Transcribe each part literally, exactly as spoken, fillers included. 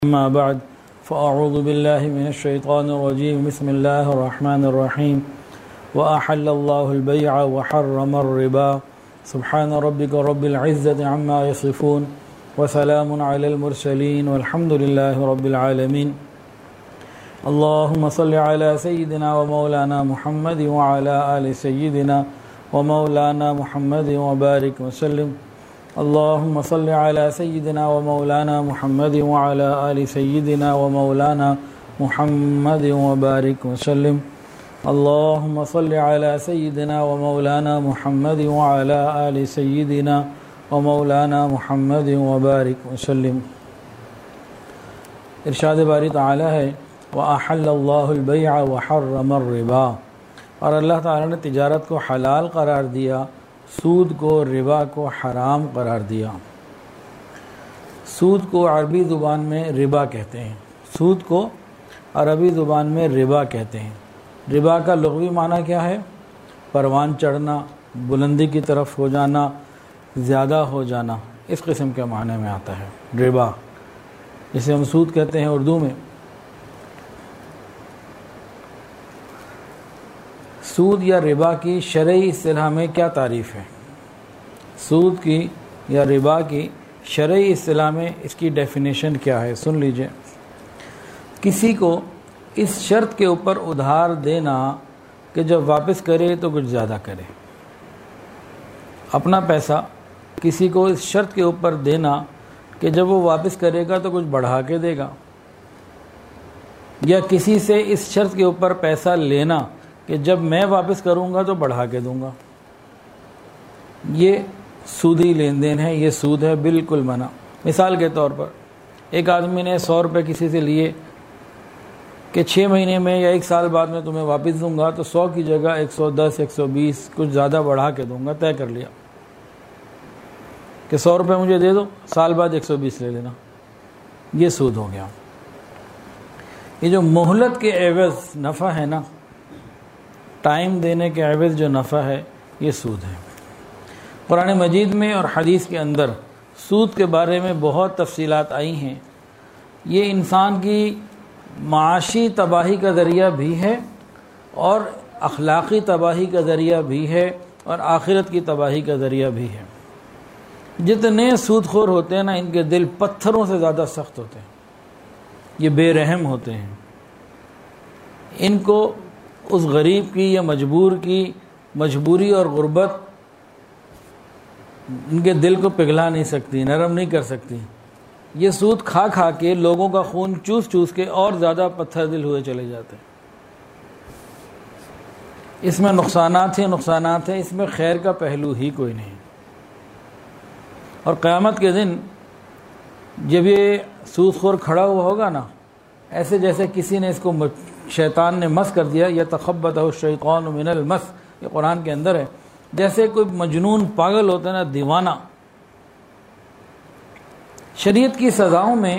أما بعد فأعوذ بالله من الشيطان الرجيم بسم الله الرحمن الرحيم وأحل الله البيع وحرم الربا سبحان ربك رب العزة عما يصفون وسلام على المرسلين والحمد لله رب العالمين اللهم صل على سيدنا ومولانا محمد وعلى آل سيدنا ومولانا محمد وبارك وسلم اللهم صل على سيدنا ومولانا محمد وعلى آل سيدنا ومولانا محمد وبارك وسلم اللهم صل على سيدنا ومولانا محمد وعلى آل سيدنا ومولانا محمد وبارك وسلم۔ ارشاد باری تعالی ہے وَأَحَلَّ اللَّهُ الْبَيْعَ وَحَرَّمَ الرِّبَا، اور اللہ تعالی نے تجارت کو حلال قرار دیا، سود کو ربا کو حرام قرار دیا۔ سود کو عربی زبان میں ربا کہتے ہیں، سود کو عربی زبان میں ربا کہتے ہیں۔ ربا کا لغوی معنی کیا ہے؟ پروان چڑھنا، بلندی کی طرف ہو جانا، زیادہ ہو جانا، اس قسم کے معنی میں آتا ہے ربا، جسے ہم سود کہتے ہیں اردو میں۔ سود یا ربا کی شرعی اصطلاح میں کیا تعریف ہے؟ سود کی یا ربا کی شرعی اصطلاح میں اس کی ڈیفینیشن کیا ہے؟ سن لیجئے۔ کسی کو اس شرط کے اوپر ادھار دینا کہ جب واپس کرے تو کچھ زیادہ کرے۔ اپنا پیسہ کسی کو اس شرط کے اوپر دینا کہ جب وہ واپس کرے گا تو کچھ بڑھا کے دے گا، یا کسی سے اس شرط کے اوپر پیسہ لینا کہ جب میں واپس کروں گا تو بڑھا کے دوں گا، یہ سودی لین دین ہے، یہ سود ہے، بالکل منع۔ مثال کے طور پر ایک آدمی نے سو روپے کسی سے لیے کہ چھ مہینے میں یا ایک سال بعد میں تمہیں واپس دوں گا، تو سو کی جگہ ایک سو دس ایک سو بیس کچھ زیادہ بڑھا کے دوں گا، طے کر لیا کہ سو روپے مجھے دے دو، سال بعد ایک سو بیس لے لینا، یہ سود ہو گیا۔ یہ جو مہلت کے عوض نفع ہے نا، ٹائم دینے کے عوض جو نفع ہے، یہ سود ہے۔ قرآن مجید میں اور حدیث کے اندر سود کے بارے میں بہت تفصیلات آئی ہیں۔ یہ انسان کی معاشی تباہی کا ذریعہ بھی ہے اور اخلاقی تباہی کا ذریعہ بھی ہے اور آخرت کی تباہی کا ذریعہ بھی ہے۔ جتنے سود خور ہوتے ہیں نا، ان کے دل پتھروں سے زیادہ سخت ہوتے ہیں، یہ بے رحم ہوتے ہیں۔ ان کو اس غریب کی یا مجبور کی مجبوری اور غربت ان کے دل کو پگھلا نہیں سکتی، نرم نہیں کر سکتی۔ یہ سود کھا کھا کے لوگوں کا خون چوس چوس کے اور زیادہ پتھر دل ہوئے چلے جاتے ہیں۔ اس میں نقصانات ہیں نقصانات ہیں اس میں خیر کا پہلو ہی کوئی نہیں۔ اور قیامت کے دن جب یہ سود خور کھڑا ہوا ہوگا نا، ایسے جیسے کسی نے اس کو شیطان نے مس کر دیا، یتخبطہ الشیطان من المس، یہ قرآن کے اندر ہے۔ جیسے کوئی مجنون پاگل ہوتا ہے نا، دیوانہ۔ شریعت کی سزاؤں میں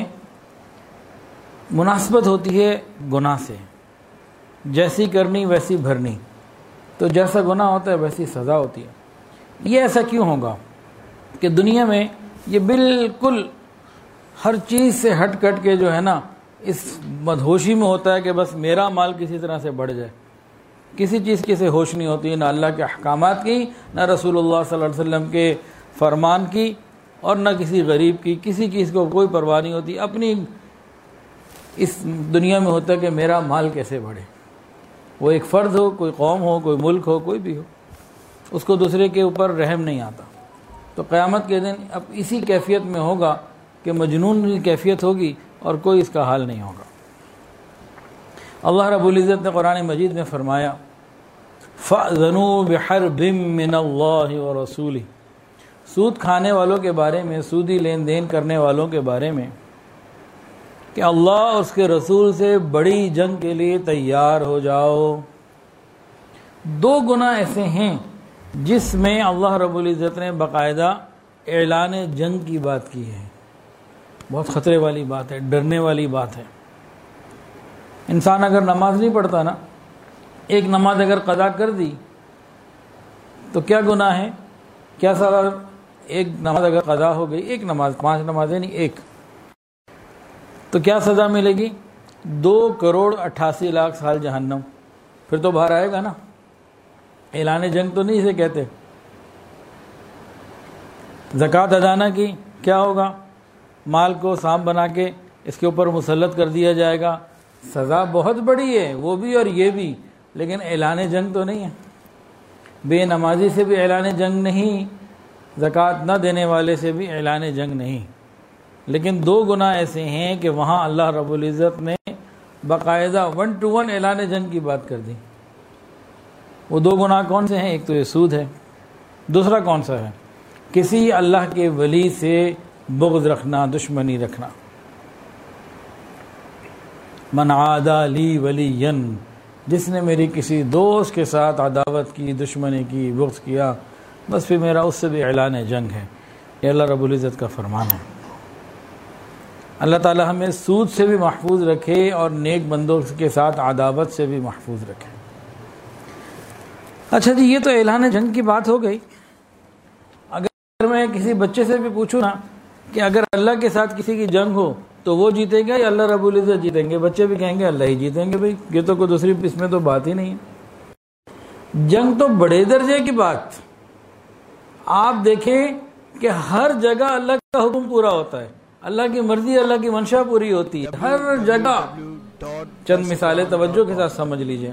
مناسبت ہوتی ہے گناہ سے، جیسی کرنی ویسی بھرنی، تو جیسا گناہ ہوتا ہے ویسی سزا ہوتی ہے۔ یہ ایسا کیوں ہوگا کہ دنیا میں یہ بالکل ہر چیز سے ہٹ کٹ کے جو ہے نا، اس مدہوشی میں ہوتا ہے کہ بس میرا مال کسی طرح سے بڑھ جائے، کسی چیز کی سے ہوش نہیں ہوتی، نہ اللہ کے احکامات کی، نہ رسول اللہ صلی اللہ علیہ وسلم کے فرمان کی، اور نہ کسی غریب کی، کسی چیز کو کوئی پرواہ نہیں ہوتی۔ اپنی اس دنیا میں ہوتا ہے کہ میرا مال کیسے بڑھے، وہ ایک فرد ہو، کوئی قوم ہو، کوئی ملک ہو، کوئی بھی ہو، اس کو دوسرے کے اوپر رحم نہیں آتا۔ تو قیامت کے دن اب اسی کیفیت میں ہوگا کہ مجنون کی کیفیت ہوگی اور کوئی اس کا حال نہیں ہوگا۔ اللہ رب العزت نے قرآن مجید میں فرمایا فَأْذَنُوا بِحَرْبٍ مِّنَ اللَّهِ وَرَسُولِهِ، سود کھانے والوں کے بارے میں، سودی لین دین کرنے والوں کے بارے میں، کہ اللہ اور اس کے رسول سے بڑی جنگ کے لیے تیار ہو جاؤ۔ دو گناہ ایسے ہیں جس میں اللہ رب العزت نے باقاعدہ اعلان جنگ کی بات کی ہے۔ بہت خطرے والی بات ہے، ڈرنے والی بات ہے۔ انسان اگر نماز نہیں پڑھتا نا، ایک نماز اگر قضا کر دی تو کیا گناہ ہے؟ کیا سزا؟ ایک نماز اگر قضا ہو گئی، ایک نماز، پانچ نمازیں نہیں، ایک تو کیا سزا ملے گی؟ دو کروڑ اٹھاسی لاکھ سال جہنم. پھر تو باہر آئے گا نا. اعلان جنگ تو نہیں اسے کہتے. زکوٰۃ ادا نہ کی کیا ہوگا؟ مال کو سانپ بنا کے اس کے اوپر مسلط کر دیا جائے گا. سزا بہت بڑی ہے وہ بھی اور یہ بھی، لیکن اعلان جنگ تو نہیں ہے. بے نمازی سے بھی اعلان جنگ نہیں، زکوٰۃ نہ دینے والے سے بھی اعلان جنگ نہیں. لیکن دو گناہ ایسے ہیں کہ وہاں اللہ رب العزت نے باقاعدہ ون ٹو ون اعلان جنگ کی بات کر دی. وہ دو گناہ کون سے ہیں؟ ایک تو یہ سود ہے، دوسرا کون سا ہے؟ کسی اللہ کے ولی سے بغض رکھنا، دشمنی رکھنا. من عادی لی ولی، جس نے میری کسی دوست کے ساتھ عداوت کی، دشمنی کی، بغض کیا، بس پھر میرا اس سے بھی اعلان جنگ ہے. یہ اللہ رب العزت کا فرمان ہے. اللہ تعالی ہمیں سود سے بھی محفوظ رکھے اور نیک بندوں کے ساتھ عداوت سے بھی محفوظ رکھے. اچھا جی، یہ تو اعلان جنگ کی بات ہو گئی. اگر میں کسی بچے سے بھی پوچھوں نا کہ اگر اللہ کے ساتھ کسی کی جنگ ہو تو وہ جیتے گا یا اللہ رب العزت جیتیں گے؟ بچے بھی کہیں گے اللہ ہی جیتیں گے. بھائی یہ تو کوئی دوسری اس میں تو بات ہی نہیں ہے. جنگ تو بڑے درجے کی بات. آپ دیکھیں کہ ہر جگہ اللہ کا حکم پورا ہوتا ہے، اللہ کی مرضی، اللہ کی منشا پوری ہوتی ہے ہر جگہ. چند مثالیں توجہ کے ساتھ سمجھ لیجئے.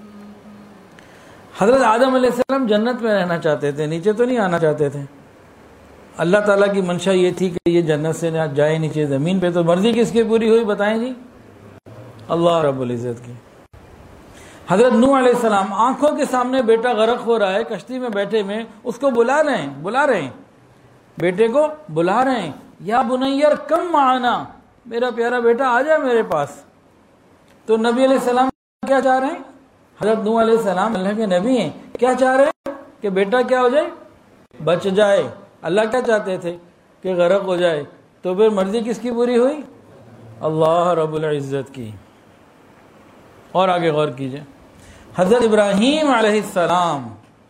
حضرت آدم علیہ السلام جنت میں رہنا چاہتے تھے، نیچے تو نہیں آنا چاہتے تھے. اللہ تعالیٰ کی منشا یہ تھی کہ یہ جنت سے نہ جائے نیچے زمین پہ. تو مرضی کس کی پوری ہوئی بتائیں جی؟ اللہ رب العزت کی. حضرت نوح علیہ السلام آنکھوں کے سامنے بیٹا غرق ہو رہا ہے، کشتی میں بیٹھے میں اس کو بلا رہے ہیں بلا رہے ہیں بیٹے کو بلا رہے ہیں، یا بنیر کم معانا، میرا پیارا بیٹا آ جا میرے پاس. تو نبی علیہ السلام کیا چاہ رہے ہیں؟ حضرت نوح علیہ السلام اللہ کے نبی ہیں، کیا چاہ رہے ہیں؟ کہ بیٹا کیا ہو جائے؟ بچ جائے. اللہ کیا چاہتے تھے؟ کہ غرق ہو جائے. تو پھر مرضی کس کی پوری ہوئی؟ اللہ رب العزت کی. اور آگے غور کیجئے، حضرت ابراہیم علیہ السلام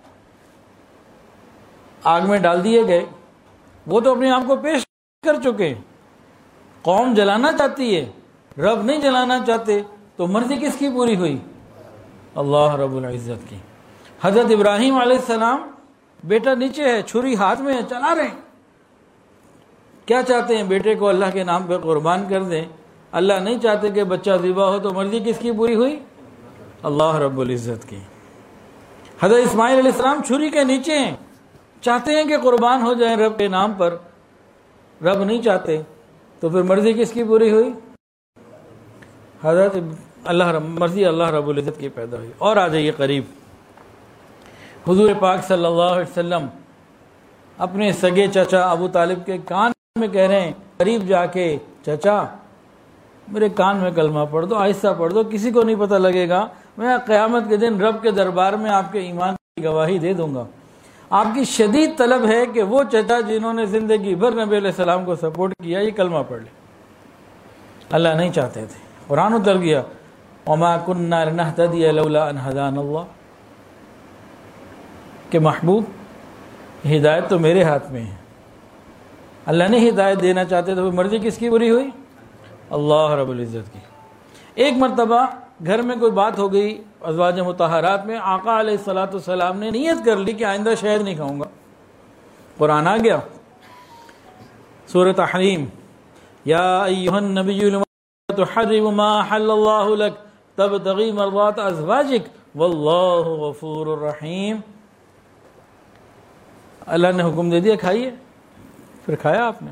آگ میں ڈال دیے گئے. وہ تو اپنے آپ کو پیش کر چکے. قوم جلانا چاہتی ہے، رب نہیں جلانا چاہتے. تو مرضی کس کی پوری ہوئی؟ اللہ رب العزت کی. حضرت ابراہیم علیہ السلام بیٹا نیچے ہے، چھری ہاتھ میں ہے، چلا رہے ہیں. کیا چاہتے ہیں؟ بیٹے کو اللہ کے نام پہ قربان کر دیں. اللہ نہیں چاہتے کہ بچہ ذبح ہو. تو مرضی کس کی پوری ہوئی؟ اللہ رب العزت کی. حضرت اسماعیل علیہ السلام چھری کے نیچے ہیں، چاہتے ہیں کہ قربان ہو جائیں رب کے نام پر. رب نہیں چاہتے. تو پھر مرضی کس کی پوری ہوئی؟ حضرت اللہ رب مرضی اللہ رب العزت کی پیدا ہوئی. اور آ جائیے قریب. حضور پاک صلی اللہ علیہ وسلم اپنے سگے چچا ابو طالب کے کان میں کہہ رہے ہیں، قریب جا کے، چچا میرے کان میں کلمہ پڑھ دو، آہستہ پڑھ دو، کسی کو نہیں پتہ لگے گا. میں قیامت کے دن رب کے دربار میں آپ کے ایمان کی گواہی دے دوں گا. آپ کی شدید طلب ہے کہ وہ چچا جنہوں نے زندگی بھر نبی علیہ السلام کو سپورٹ کیا، یہ کلمہ پڑھ لے. اللہ نہیں چاہتے تھے. قرآن اتر گیا، وما كنا لنهتدي لولا ان هدانا اللہ، کہ محبوب ہدایت تو میرے ہاتھ میں ہے. اللہ نے ہدایت دینا چاہتے تو مرضی کس کی پوری ہوئی؟ اللہ رب العزت کی. ایک مرتبہ گھر میں کوئی بات ہو گئی ازواج مطہرات میں، آقا علیہ الصلوۃ والسلام نے نیت کر لی کہ آئندہ شہد نہیں کھاؤں گا. قرآن آ گیا، سورۃ تحریم، یا ایھا النبی لما تحرم ما حل اللہ لک تبتغی مرضات ازواجک واللہ غفور الرحیم. اللہ نے حکم دے دیا کھائیے، پھر کھایا آپ نے.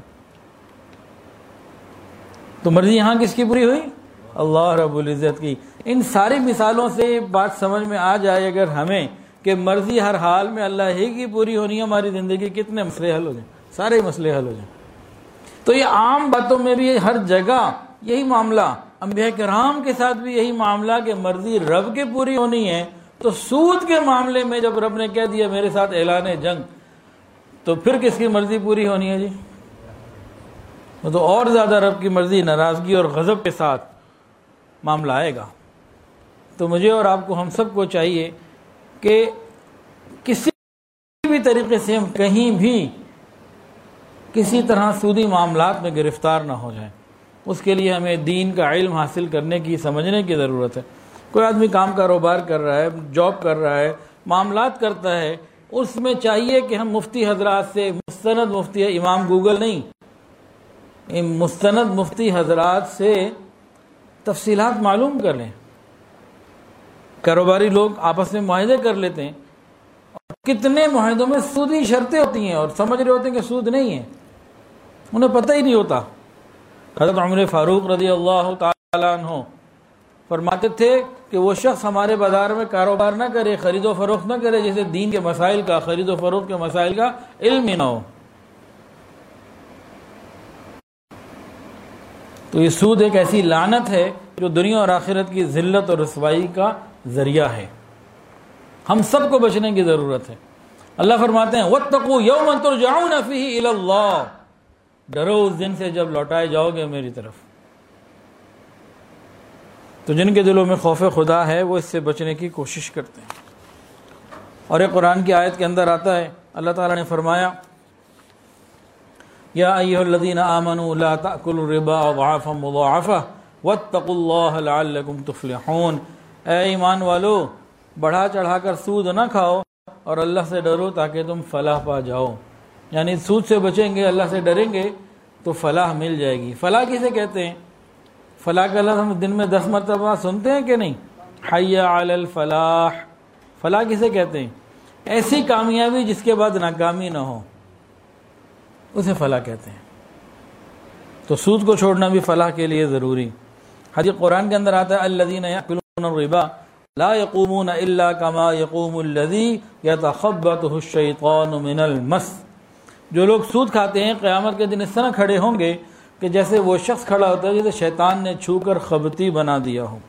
تو مرضی یہاں کس کی پوری ہوئی؟ اللہ رب العزت کی. ان ساری مثالوں سے بات سمجھ میں آ جائے اگر ہمیں کہ مرضی ہر حال میں اللہ ہی کی پوری ہونی ہے، ہماری زندگی کتنے مسئلے حل ہو جائیں، سارے مسئلے حل ہو جائیں. تو یہ عام باتوں میں بھی ہر جگہ یہی معاملہ، انبیاء کرام کے ساتھ بھی یہی معاملہ کہ مرضی رب کے پوری ہونی ہے. تو سود کے معاملے میں جب رب نے کہہ دیا میرے ساتھ اعلان جنگ، تو پھر کس کی مرضی پوری ہونی ہے جی؟ تو اور زیادہ رب کی مرضی، ناراضگی اور غضب کے ساتھ معاملہ آئے گا. تو مجھے اور آپ کو، ہم سب کو چاہیے کہ کسی بھی طریقے سے ہم کہیں بھی کسی طرح سودی معاملات میں گرفتار نہ ہو جائیں. اس کے لیے ہمیں دین کا علم حاصل کرنے کی سمجھنے کی ضرورت ہے۔ کوئی آدمی کام کاروبار کر رہا ہے، جاب کر رہا ہے، معاملات کرتا ہے، اس میں چاہیے کہ ہم مفتی حضرات سے، مستند مفتی امام گوگل نہیں، مستند مفتی حضرات سے تفصیلات معلوم کر لیں۔ کاروباری لوگ آپس میں معاہدے کر لیتے ہیں، اور کتنے معاہدوں میں سودی شرطیں ہوتی ہیں اور سمجھ رہے ہوتے ہیں کہ سود نہیں ہے، انہیں پتہ ہی نہیں ہوتا۔ حضرت عمر فاروق رضی اللہ تعالیٰ عنہ فرماتے تھے کہ وہ شخص ہمارے بازار میں کاروبار نہ کرے، خرید و فروخت نہ کرے جسے دین کے مسائل کا، خرید و فروخت کے مسائل کا علم ہی نہ ہو۔ تو یہ سود ایک ایسی لعنت ہے جو دنیا اور آخرت کی ذلت اور رسوائی کا ذریعہ ہے، ہم سب کو بچنے کی ضرورت ہے۔ اللہ فرماتے ہیں وَاتَّقُوا يَوْمًا تُرْجَعُونَ فِيهِ إِلَى اللَّهِ، ڈرو اس دن سے جب لوٹائے جاؤ گے میری طرف۔ تو جن کے دلوں میں خوف خدا ہے وہ اس سے بچنے کی کوشش کرتے ہیں۔ اور ایک قرآن کی آیت کے اندر آتا ہے، اللہ تعالیٰ نے فرمایا یا ایھا الذین آمنوا لا تأکلوا الربا اضعافا مضاعفہ واتقوا اللہ لعلکم تفلحون، اے ایمان والو بڑھا چڑھا کر سود نہ کھاؤ اور اللہ سے ڈرو تاکہ تم فلاح پا جاؤ۔ یعنی سود سے بچیں گے، اللہ سے ڈریں گے تو فلاح مل جائے گی۔ فلاح کسے کہتے ہیں؟ فلاح کا لفظ ہم دن میں دس مرتبہ سنتے ہیں کہ نہیں؟ حی علی الفلاح، فلاح کسے کہتے ہیں؟ ایسی کامیابی جس کے بعد ناکامی نہ ہو، اسے فلاح کہتے ہیں۔ تو سود کو چھوڑنا بھی فلاح کے لیے ضروری۔ حدیث قرآن کے اندر آتا ہے الذین یأکلون الربا لا یقومون الا کما یقوم الذی یتخبطہ الشیطان من المس، جو لوگ سود کھاتے ہیں قیامت کے دن اس طرح کھڑے ہوں گے کہ جیسے وہ شخص کھڑا ہوتا ہے جسے شیطان نے چھو کر خبتی بنا دیا ہو۔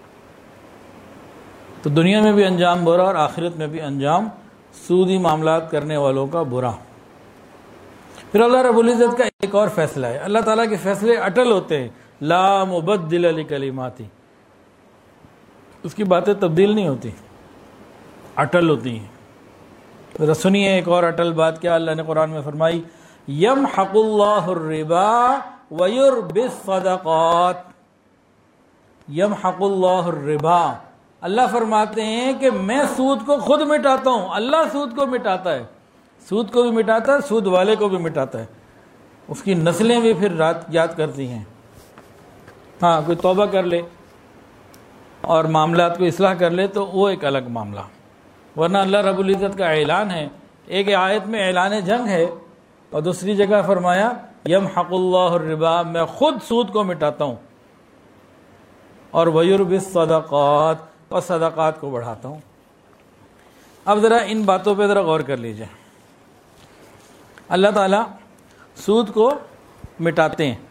تو دنیا میں بھی انجام برا اور آخرت میں بھی انجام سودی معاملات کرنے والوں کا برا۔ پھر اللہ رب العزت کا ایک اور فیصلہ ہے، اللہ تعالیٰ کے فیصلے اٹل ہوتے ہیں، لا مبدل لکلماتی، اس کی باتیں تبدیل نہیں ہوتی، اٹل ہوتی ہیں۔ ذرا سنیے ایک اور اٹل بات کیا اللہ نے قرآن میں فرمائی، یمحق اللہ الربا ویربی الصدقات، یمحق اللہ الربا، اللہ فرماتے ہیں کہ میں سود کو خود مٹاتا ہوں، اللہ سود کو مٹاتا ہے، سود کو بھی مٹاتا ہے، سود والے کو بھی مٹاتا ہے، اس کی نسلیں بھی پھر رات یاد کرتی ہیں۔ ہاں کوئی توبہ کر لے اور معاملات کو اصلاح کر لے تو وہ ایک الگ معاملہ، ورنہ اللہ رب العزت کا اعلان ہے، ایک آیت میں اعلان جنگ ہے اور دوسری جگہ فرمایا یمحق اللہ الربا، میں خود سود کو مٹاتا ہوں، اور ویربی الصدقات، اور صدقات کو بڑھاتا ہوں۔ اب ذرا ان باتوں پہ ذرا غور کر لیجئے۔ اللہ تعالیٰ سود کو مٹاتے ہیں،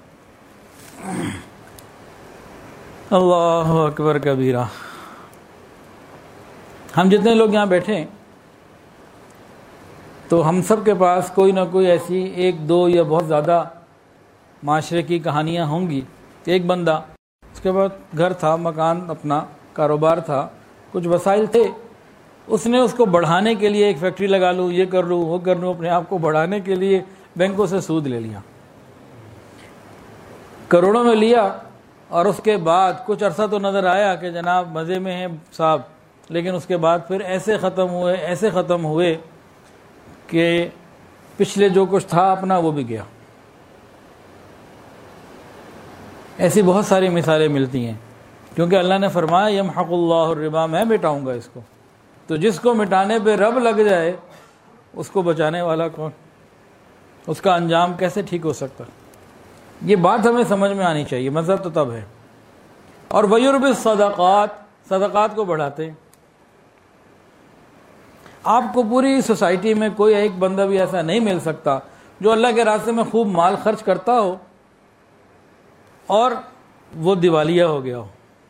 اللہ اکبر کبیرہ۔ ہم جتنے لوگ یہاں بیٹھے ہیں تو ہم سب کے پاس کوئی نہ کوئی ایسی ایک دو یا بہت زیادہ معاشرے کی کہانیاں ہوں گی۔ ایک بندہ، اس کے بعد گھر تھا، مکان، اپنا کاروبار تھا، کچھ وسائل تھے، اس نے اس کو بڑھانے کے لیے ایک فیکٹری لگا لوں، یہ کر لوں، وہ کر لوں، اپنے آپ کو بڑھانے کے لیے بینکوں سے سود لے لیا، کروڑوں میں لیا، اور اس کے بعد کچھ عرصہ تو نظر آیا کہ جناب مزے میں ہیں صاحب، لیکن اس کے بعد پھر ایسے ختم ہوئے ایسے ختم ہوئے کہ پچھلے جو کچھ تھا اپنا وہ بھی گیا۔ ایسی بہت ساری مثالیں ملتی ہیں، کیونکہ اللہ نے فرمایا یمحق اللہ الربا، میں مٹاؤں گا اس کو۔ تو جس کو مٹانے پہ رب لگ جائے اس کو بچانے والا کون؟ اس کا انجام کیسے ٹھیک ہو سکتا؟ یہ بات ہمیں سمجھ میں آنی چاہیے، مذہب تو تب ہے۔ اور ویربی الصدقات، صدقات کو بڑھاتے ہیں۔ آپ کو پوری سوسائٹی میں کوئی ایک بندہ بھی ایسا نہیں مل سکتا جو اللہ کے راستے میں خوب مال خرچ کرتا ہو اور وہ دیوالیہ ہو گیا ہو،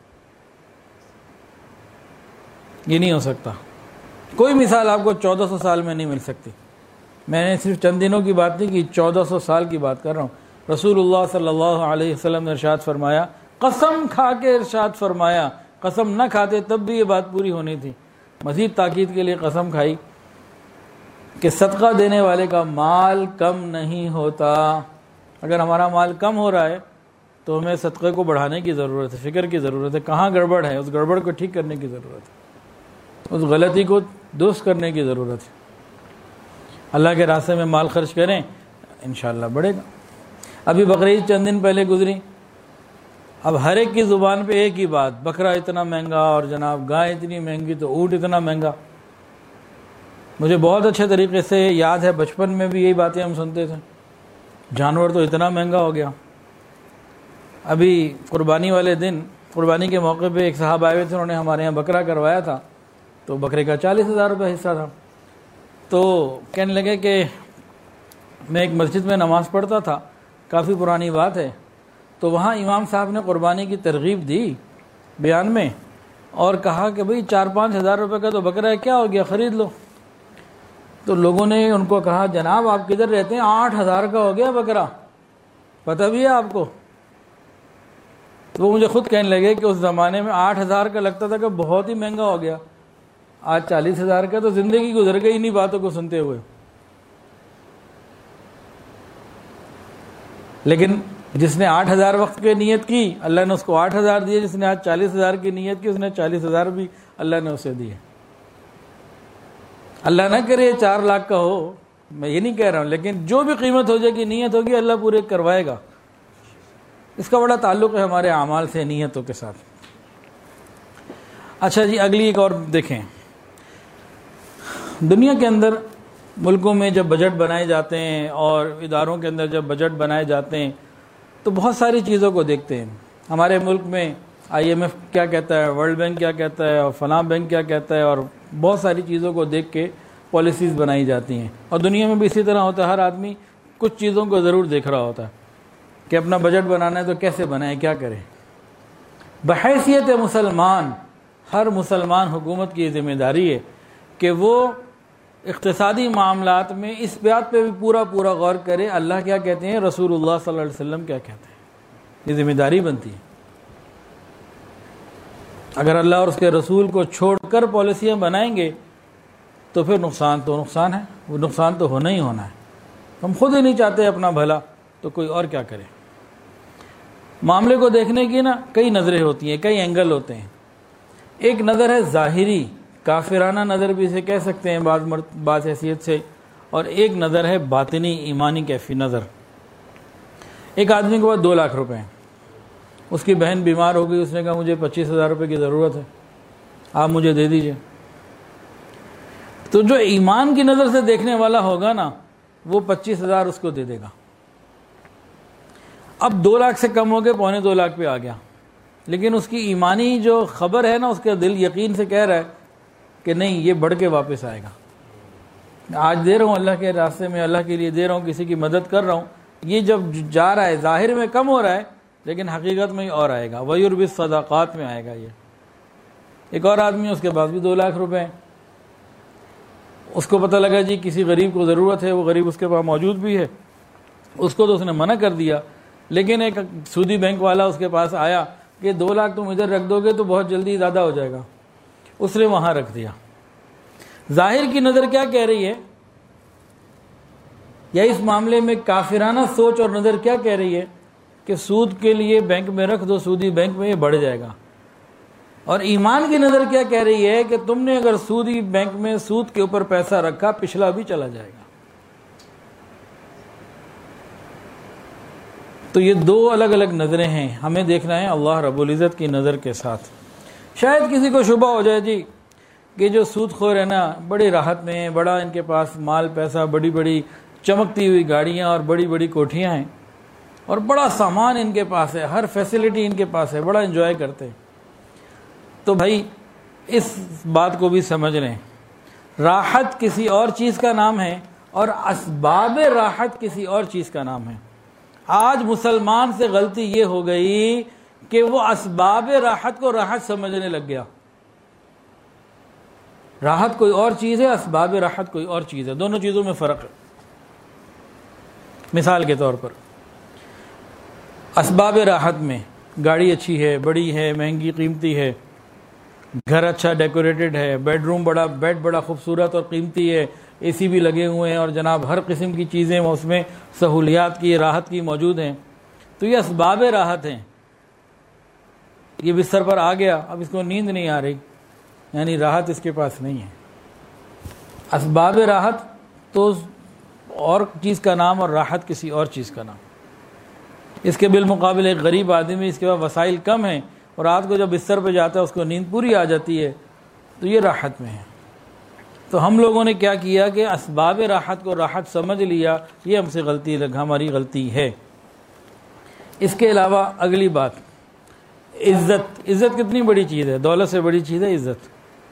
یہ نہیں ہو سکتا۔ کوئی مثال آپ کو چودہ سو سال میں نہیں مل سکتی۔ میں نے صرف چند دنوں کی بات نہیں کی، چودہ سو سال کی بات کر رہا ہوں۔ رسول اللہ صلی اللہ علیہ وسلم نے ارشاد فرمایا، قسم کھا کے ارشاد فرمایا، قسم نہ کھاتے تب بھی یہ بات پوری ہونی تھی، مزید تاکید کے لیے قسم کھائی کہ صدقہ دینے والے کا مال کم نہیں ہوتا۔ اگر ہمارا مال کم ہو رہا ہے تو ہمیں صدقے کو بڑھانے کی ضرورت ہے، فکر کی ضرورت ہے، کہاں گڑبڑ ہے اس گڑبڑ کو ٹھیک کرنے کی ضرورت ہے، اس غلطی کو درست کرنے کی ضرورت ہے۔ اللہ کے راستے میں مال خرچ کریں، انشاءاللہ بڑھے گا۔ ابھی بقرعید چند دن پہلے گزری، اب ہر ایک کی زبان پہ ایک ہی بات، بکرا اتنا مہنگا اور جناب گائے اتنی مہنگی تو اونٹ اتنا مہنگا۔ مجھے بہت اچھے طریقے سے یاد ہے، بچپن میں بھی یہی باتیں ہم سنتے تھے، جانور تو اتنا مہنگا ہو گیا۔ ابھی قربانی والے دن، قربانی کے موقع پہ ایک صاحب آئے ہوئے تھے، انہوں نے ہمارے یہاں بکرا کروایا تھا، تو بکرے کا چالیس ہزار روپے حصہ تھا۔ تو کہنے لگے کہ میں ایک مسجد میں نماز پڑھتا تھا، کافی پرانی بات ہے، تو وہاں امام صاحب نے قربانی کی ترغیب دی بیان میں، اور کہا کہ بھئی چار پانچ ہزار روپے کا تو بکرا ہے، کیا ہو گیا، خرید لو۔ تو لوگوں نے ان کو کہا جناب آپ کدھر رہتے ہیں، آٹھ ہزار کا ہو گیا بکرا، پتہ بھی ہے آپ کو؟ تو وہ مجھے خود کہنے لگے کہ اس زمانے میں آٹھ ہزار کا لگتا تھا کہ بہت ہی مہنگا ہو گیا، آج چالیس ہزار کا، تو زندگی گزر گئی انہی باتوں کو سنتے ہوئے۔ لیکن جس نے آٹھ ہزار وقت کی نیت کی، اللہ نے اس کو آٹھ ہزار دیے، جس نے آج چالیس ہزار کی نیت کی، اس نے چالیس ہزار بھی اللہ نے اسے دیے۔ اللہ نہ کرے چار لاکھ کا ہو، میں یہ نہیں کہہ رہا ہوں، لیکن جو بھی قیمت ہو جائے گی، نیت ہوگی، اللہ پورے کروائے گا۔ اس کا بڑا تعلق ہے ہمارے اعمال سے، نیتوں کے ساتھ۔ اچھا جی، اگلی ایک اور دیکھیں، دنیا کے اندر ملکوں میں جب بجٹ بنائے جاتے ہیں اور اداروں کے اندر جب بجٹ بنائے جاتے ہیں تو بہت ساری چیزوں کو دیکھتے ہیں۔ ہمارے ملک میں آئی ایم ایف کیا کہتا ہے، ورلڈ بینک کیا کہتا ہے، اور فلاں بینک کیا کہتا ہے، اور بہت ساری چیزوں کو دیکھ کے پالیسیز بنائی جاتی ہیں۔ اور دنیا میں بھی اسی طرح ہوتا ہے، ہر آدمی کچھ چیزوں کو ضرور دیکھ رہا ہوتا ہے کہ اپنا بجٹ بنانا ہے تو کیسے بنائے، کیا کرے۔ بحیثیت مسلمان، ہر مسلمان حکومت کی ذمہ داری ہے کہ وہ اقتصادی معاملات میں اس بات پہ بھی پورا پورا غور کرے، اللہ کیا کہتے ہیں، رسول اللہ صلی اللہ علیہ وسلم کیا کہتے ہیں، یہ ذمہ داری بنتی ہے۔ اگر اللہ اور اس کے رسول کو چھوڑ کر پالیسیاں بنائیں گے تو پھر نقصان تو نقصان ہے، وہ نقصان تو ہونا ہی ہونا ہے۔ ہم خود ہی نہیں چاہتے اپنا بھلا، تو کوئی اور کیا کرے۔ معاملے کو دیکھنے کی نا کئی نظریں ہوتی ہیں، کئی اینگل ہوتے ہیں۔ ایک نظر ہے ظاہری، کافرانہ نظر بھی اسے کہہ سکتے ہیں بعض بعض حیثیت سے، اور ایک نظر ہے باطنی ایمانی کیفی نظر۔ ایک آدمی کے پاس دو لاکھ روپے ہیں، اس کی بہن بیمار ہو گئی، اس نے کہا مجھے پچیس ہزار روپے کی ضرورت ہے، آپ مجھے دے دیجئے۔ تو جو ایمان کی نظر سے دیکھنے والا ہوگا نا، وہ پچیس ہزار اس کو دے دے گا۔ اب دو لاکھ سے کم ہو گئے، پونے دو لاکھ پہ آ گیا، لیکن اس کی ایمانی جو خبر ہے نا، اس کا دل یقین سے کہہ رہا ہے کہ نہیں، یہ بڑھ کے واپس آئے گا۔ آج دے رہا ہوں اللہ کے راستے میں، اللہ کے لیے دے رہا ہوں، کسی کی مدد کر رہا ہوں، یہ جب جا رہا ہے ظاہر میں کم ہو رہا ہے، لیکن حقیقت میں اور آئے گا، وَيُرْبِ الصَّدَقَاتِ میں آئے گا یہ۔ ایک اور آدمی، اس کے پاس بھی دو لاکھ روپے ہیں، اس کو پتہ لگا جی کسی غریب کو ضرورت ہے، وہ غریب اس کے پاس موجود بھی ہے، اس کو تو اس نے منع کر دیا، لیکن ایک سودی بینک والا اس کے پاس آیا کہ دو لاکھ تم ادھر رکھ دو گے تو بہت جلدی زیادہ ہو جائے گا، اس نے وہاں رکھ دیا۔ ظاہر کی نظر کیا کہہ رہی ہے، یا اس معاملے میں کافرانہ سوچ اور نظر کیا کہہ رہی ہے کہ سود کے لیے بینک میں رکھ دو، سودی بینک میں یہ بڑھ جائے گا۔ اور ایمان کی نظر کیا کہہ رہی ہے کہ تم نے اگر سودی بینک میں سود کے اوپر پیسہ رکھا، پچھلا بھی چلا جائے گا۔ تو یہ دو الگ الگ نظریں ہیں، ہمیں دیکھنا ہے اللہ رب العزت کی نظر کے ساتھ۔ شاید کسی کو شبہ ہو جائے جی کہ جو سود خور ہے نا، بڑی راحت میں ہیں، بڑا ان کے پاس مال پیسہ، بڑی بڑی چمکتی ہوئی گاڑیاں اور بڑی بڑی کوٹھیاں ہیں، اور بڑا سامان ان کے پاس ہے، ہر فیسلٹی ان کے پاس ہے، بڑا انجوائے کرتے ہیں۔ تو بھائی اس بات کو بھی سمجھ لیں، راحت کسی اور چیز کا نام ہے اور اسباب راحت کسی اور چیز کا نام ہے۔ آج مسلمان سے غلطی یہ ہو گئی کہ وہ اسباب راحت کو راحت سمجھنے لگ گیا۔ راحت کوئی اور چیز ہے، اسباب راحت کوئی اور چیز ہے، دونوں چیزوں میں فرق ہے۔ مثال کے طور پر اسباب راحت میں گاڑی اچھی ہے، بڑی ہے، مہنگی قیمتی ہے، گھر اچھا ڈیکوریٹڈ ہے، بیڈ روم بڑا بیڈ بڑا خوبصورت اور قیمتی ہے، اے سی بھی لگے ہوئے ہیں، اور جناب ہر قسم کی چیزیں اس میں سہولیات کی، راحت کی موجود ہیں۔ تو یہ اسباب راحت ہیں. یہ بستر پر آ گیا، اب اس کو نیند نہیں آ رہی، یعنی راحت اس کے پاس نہیں ہے. اسباب راحت تو اور چیز کا نام اور راحت کسی اور چیز کا نام. اس کے بالمقابل ایک غریب آدمی، اس کے پاس وسائل کم ہیں اور رات کو جب بستر پہ جاتا ہے اس کو نیند پوری آ جاتی ہے، تو یہ راحت میں ہے. تو ہم لوگوں نے کیا کیا کہ اسباب راحت کو راحت سمجھ لیا. یہ ہم سے غلطی لگ ہماری غلطی ہے. اس کے علاوہ اگلی بات، عزت. عزت کتنی بڑی چیز ہے، دولت سے بڑی چیز ہے عزت.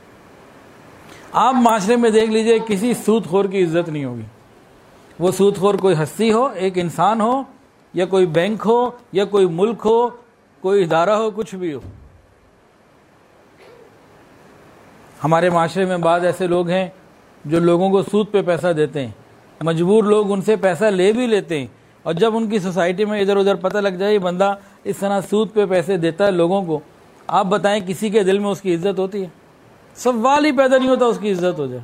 آپ معاشرے میں دیکھ لیجئے کسی سود خور کی عزت نہیں ہوگی. وہ سود خور کوئی ہستی ہو، ایک انسان ہو، یا کوئی بینک ہو، یا کوئی ملک ہو، کوئی ادارہ ہو، کچھ بھی ہو. ہمارے معاشرے میں بعض ایسے لوگ ہیں جو لوگوں کو سود پہ پیسہ دیتے ہیں. مجبور لوگ ان سے پیسہ لے بھی لیتے ہیں، اور جب ان کی سوسائٹی میں ادھر ادھر پتہ لگ جائے یہ بندہ اس طرح سود پہ پیسے دیتا ہے لوگوں کو، آپ بتائیں کسی کے دل میں اس کی عزت ہوتی ہے؟ سوال ہی پیدا نہیں ہوتا اس کی عزت ہو جائے.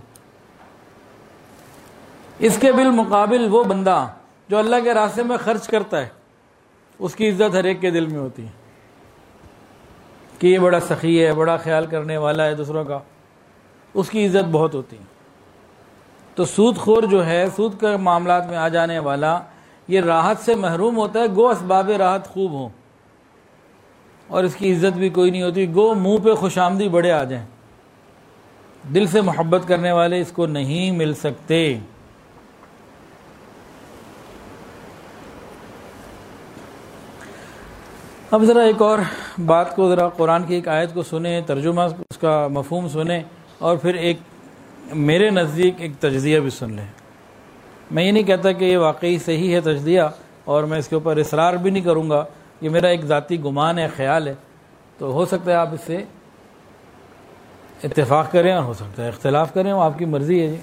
اس کے بالمقابل وہ بندہ جو اللہ کے راستے میں خرچ کرتا ہے، اس کی عزت ہر ایک کے دل میں ہوتی ہے کہ یہ بڑا سخی ہے، بڑا خیال کرنے والا ہے دوسروں کا، اس کی عزت بہت ہوتی ہے. تو سود خور جو ہے، سود کے معاملات میں آ جانے والا، یہ راحت سے محروم ہوتا ہے. گو اسباب راحت خوب ہوں اور اس کی عزت بھی کوئی نہیں ہوتی. گو منہ پہ خوش آمدی بڑے آ جائیں، دل سے محبت کرنے والے اس کو نہیں مل سکتے. اب ذرا ایک اور بات کو، ذرا قرآن کی ایک آیت کو سنیں، ترجمہ اس کا مفہوم سنیں، اور پھر ایک میرے نزدیک ایک تجزیہ بھی سن لیں. میں یہ نہیں کہتا کہ یہ واقعی صحیح ہے تجزیہ، اور میں اس کے اوپر اصرار بھی نہیں کروں گا. یہ میرا ایک ذاتی گمان ہے، خیال ہے. تو ہو سکتا ہے آپ اس سے اتفاق کریں اور ہو سکتا ہے اختلاف کریں، وہ آپ کی مرضی ہے. جی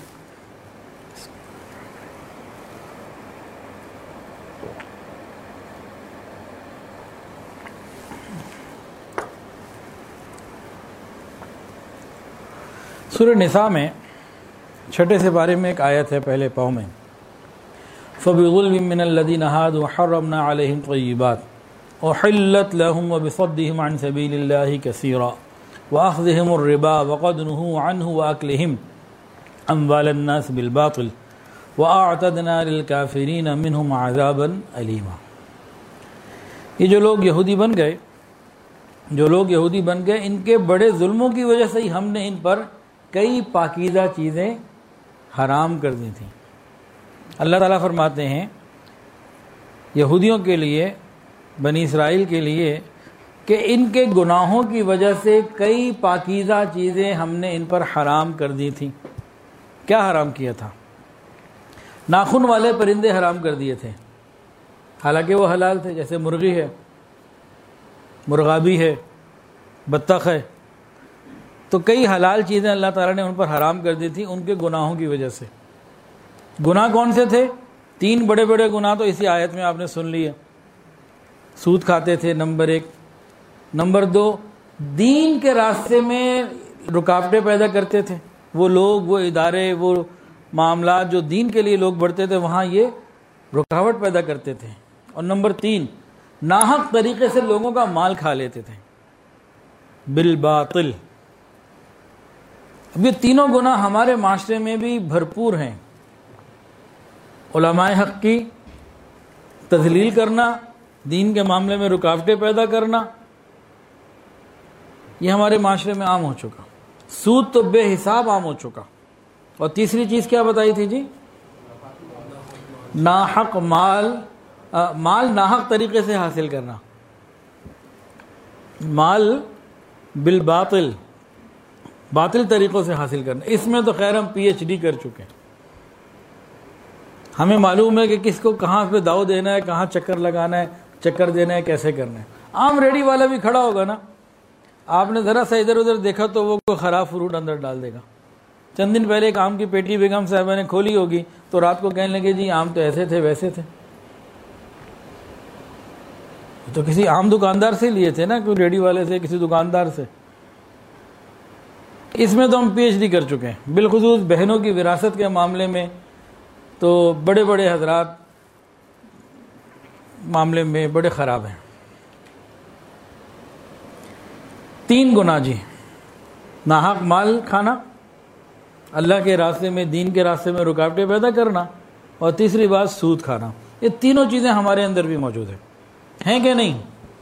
سورہ نساء میں چھٹے سے بارے میں ایک آیت ہے پہلے پاؤں میں، فَبِظُلْمٍ مِّنَ الَّذِينَ هَادُوا حَرَّمْنَا عَلَيْهِمْ طَيِّبَاتٍ أُحِلَّتْ لَهُمْ وَبِصَدِّهِمْ عَنْ سَبِيلِ اللَّهِ كَثِيرًا وَأَخْذِهِمُ الرِّبَا وَقَدْ نُهُوا عَنْهُ وَأَكْلِهِمْ أَمْوَالَ النَّاسِ بِالْبَاطِلِ وَأَعْتَدْنَا لِلْكَافِرِينَ مِنْهُمْ عَذَابًا أَلِيمًا. یہ جو لوگ یہودی بن گئے جو لوگ یہودی بن گئے ان کے بڑے ظلموں کی وجہ سے ہی ہم نے ان پر کئی پاکیزہ چیزیں حرام کر دی تھیں. اللہ تعالیٰ فرماتے ہیں یہودیوں کے لیے، بنی اسرائیل کے لیے، کہ ان کے گناہوں کی وجہ سے کئی پاکیزہ چیزیں ہم نے ان پر حرام کر دی تھیں. کیا حرام کیا تھا؟ ناخن والے پرندے حرام کر دیے تھے، حالانکہ وہ حلال تھے، جیسے مرغی ہے، مرغابی ہے، بطخ ہے. تو کئی حلال چیزیں اللہ تعالیٰ نے ان پر حرام کر دی تھی ان کے گناہوں کی وجہ سے. گناہ کون سے تھے؟ تین بڑے بڑے گناہ تو اسی آیت میں آپ نے سن لیے. سود کھاتے تھے نمبر ایک. نمبر دو، دین کے راستے میں رکاوٹیں پیدا کرتے تھے. وہ لوگ، وہ ادارے، وہ معاملات جو دین کے لیے لوگ بڑھتے تھے وہاں یہ رکاوٹ پیدا کرتے تھے. اور نمبر تین، ناحق طریقے سے لوگوں کا مال کھا لیتے تھے بالباطل. اب یہ تینوں گناہ ہمارے معاشرے میں بھی بھرپور ہیں. علماء حق کی تذلیل کرنا، دین کے معاملے میں رکاوٹیں پیدا کرنا، یہ ہمارے معاشرے میں عام ہو چکا. سود تو بے حساب عام ہو چکا. اور تیسری چیز کیا بتائی تھی جی؟ ناحق مال مال ناحق طریقے سے حاصل کرنا، مال بالباطل، باطل طریقوں سے حاصل کرنا. اس میں تو خیر ہم پی ایچ ڈی کر چکے ہیں. ہمیں معلوم ہے کہ کس کو کہاں پہ داؤ دینا ہے، کہاں چکر لگانا ہے، چکر دینا ہے، کیسے کرنا ہے. عام ریڈی والا بھی کھڑا ہوگا نا، آپ نے ذرا سا ادھر ادھر دیکھا تو وہ کوئی خراب فروٹ اندر ڈال دے گا. چند دن پہلے ایک آم کی پیٹی بیگم صاحبہ نے کھولی ہوگی تو رات کو کہنے لگے جی آم تو ایسے تھے ویسے تھے. تو کسی عام دکاندار سے لیے تھے نا، کوئی ریڈی والے سے، کسی دکاندار سے. اس میں تو ہم پی ایچ ڈی کر چکے ہیں. بالخصوص بہنوں کی وراثت کے معاملے میں تو بڑے بڑے حضرات معاملے میں بڑے خراب ہیں۔ تین گناہ جی، ناحق مال کھانا، اللہ کے راستے میں، دین کے راستے میں رکاوٹیں پیدا کرنا، اور تیسری بات سود کھانا۔ یہ تینوں چیزیں ہمارے اندر بھی موجود ہیں، ہیں کہ نہیں؟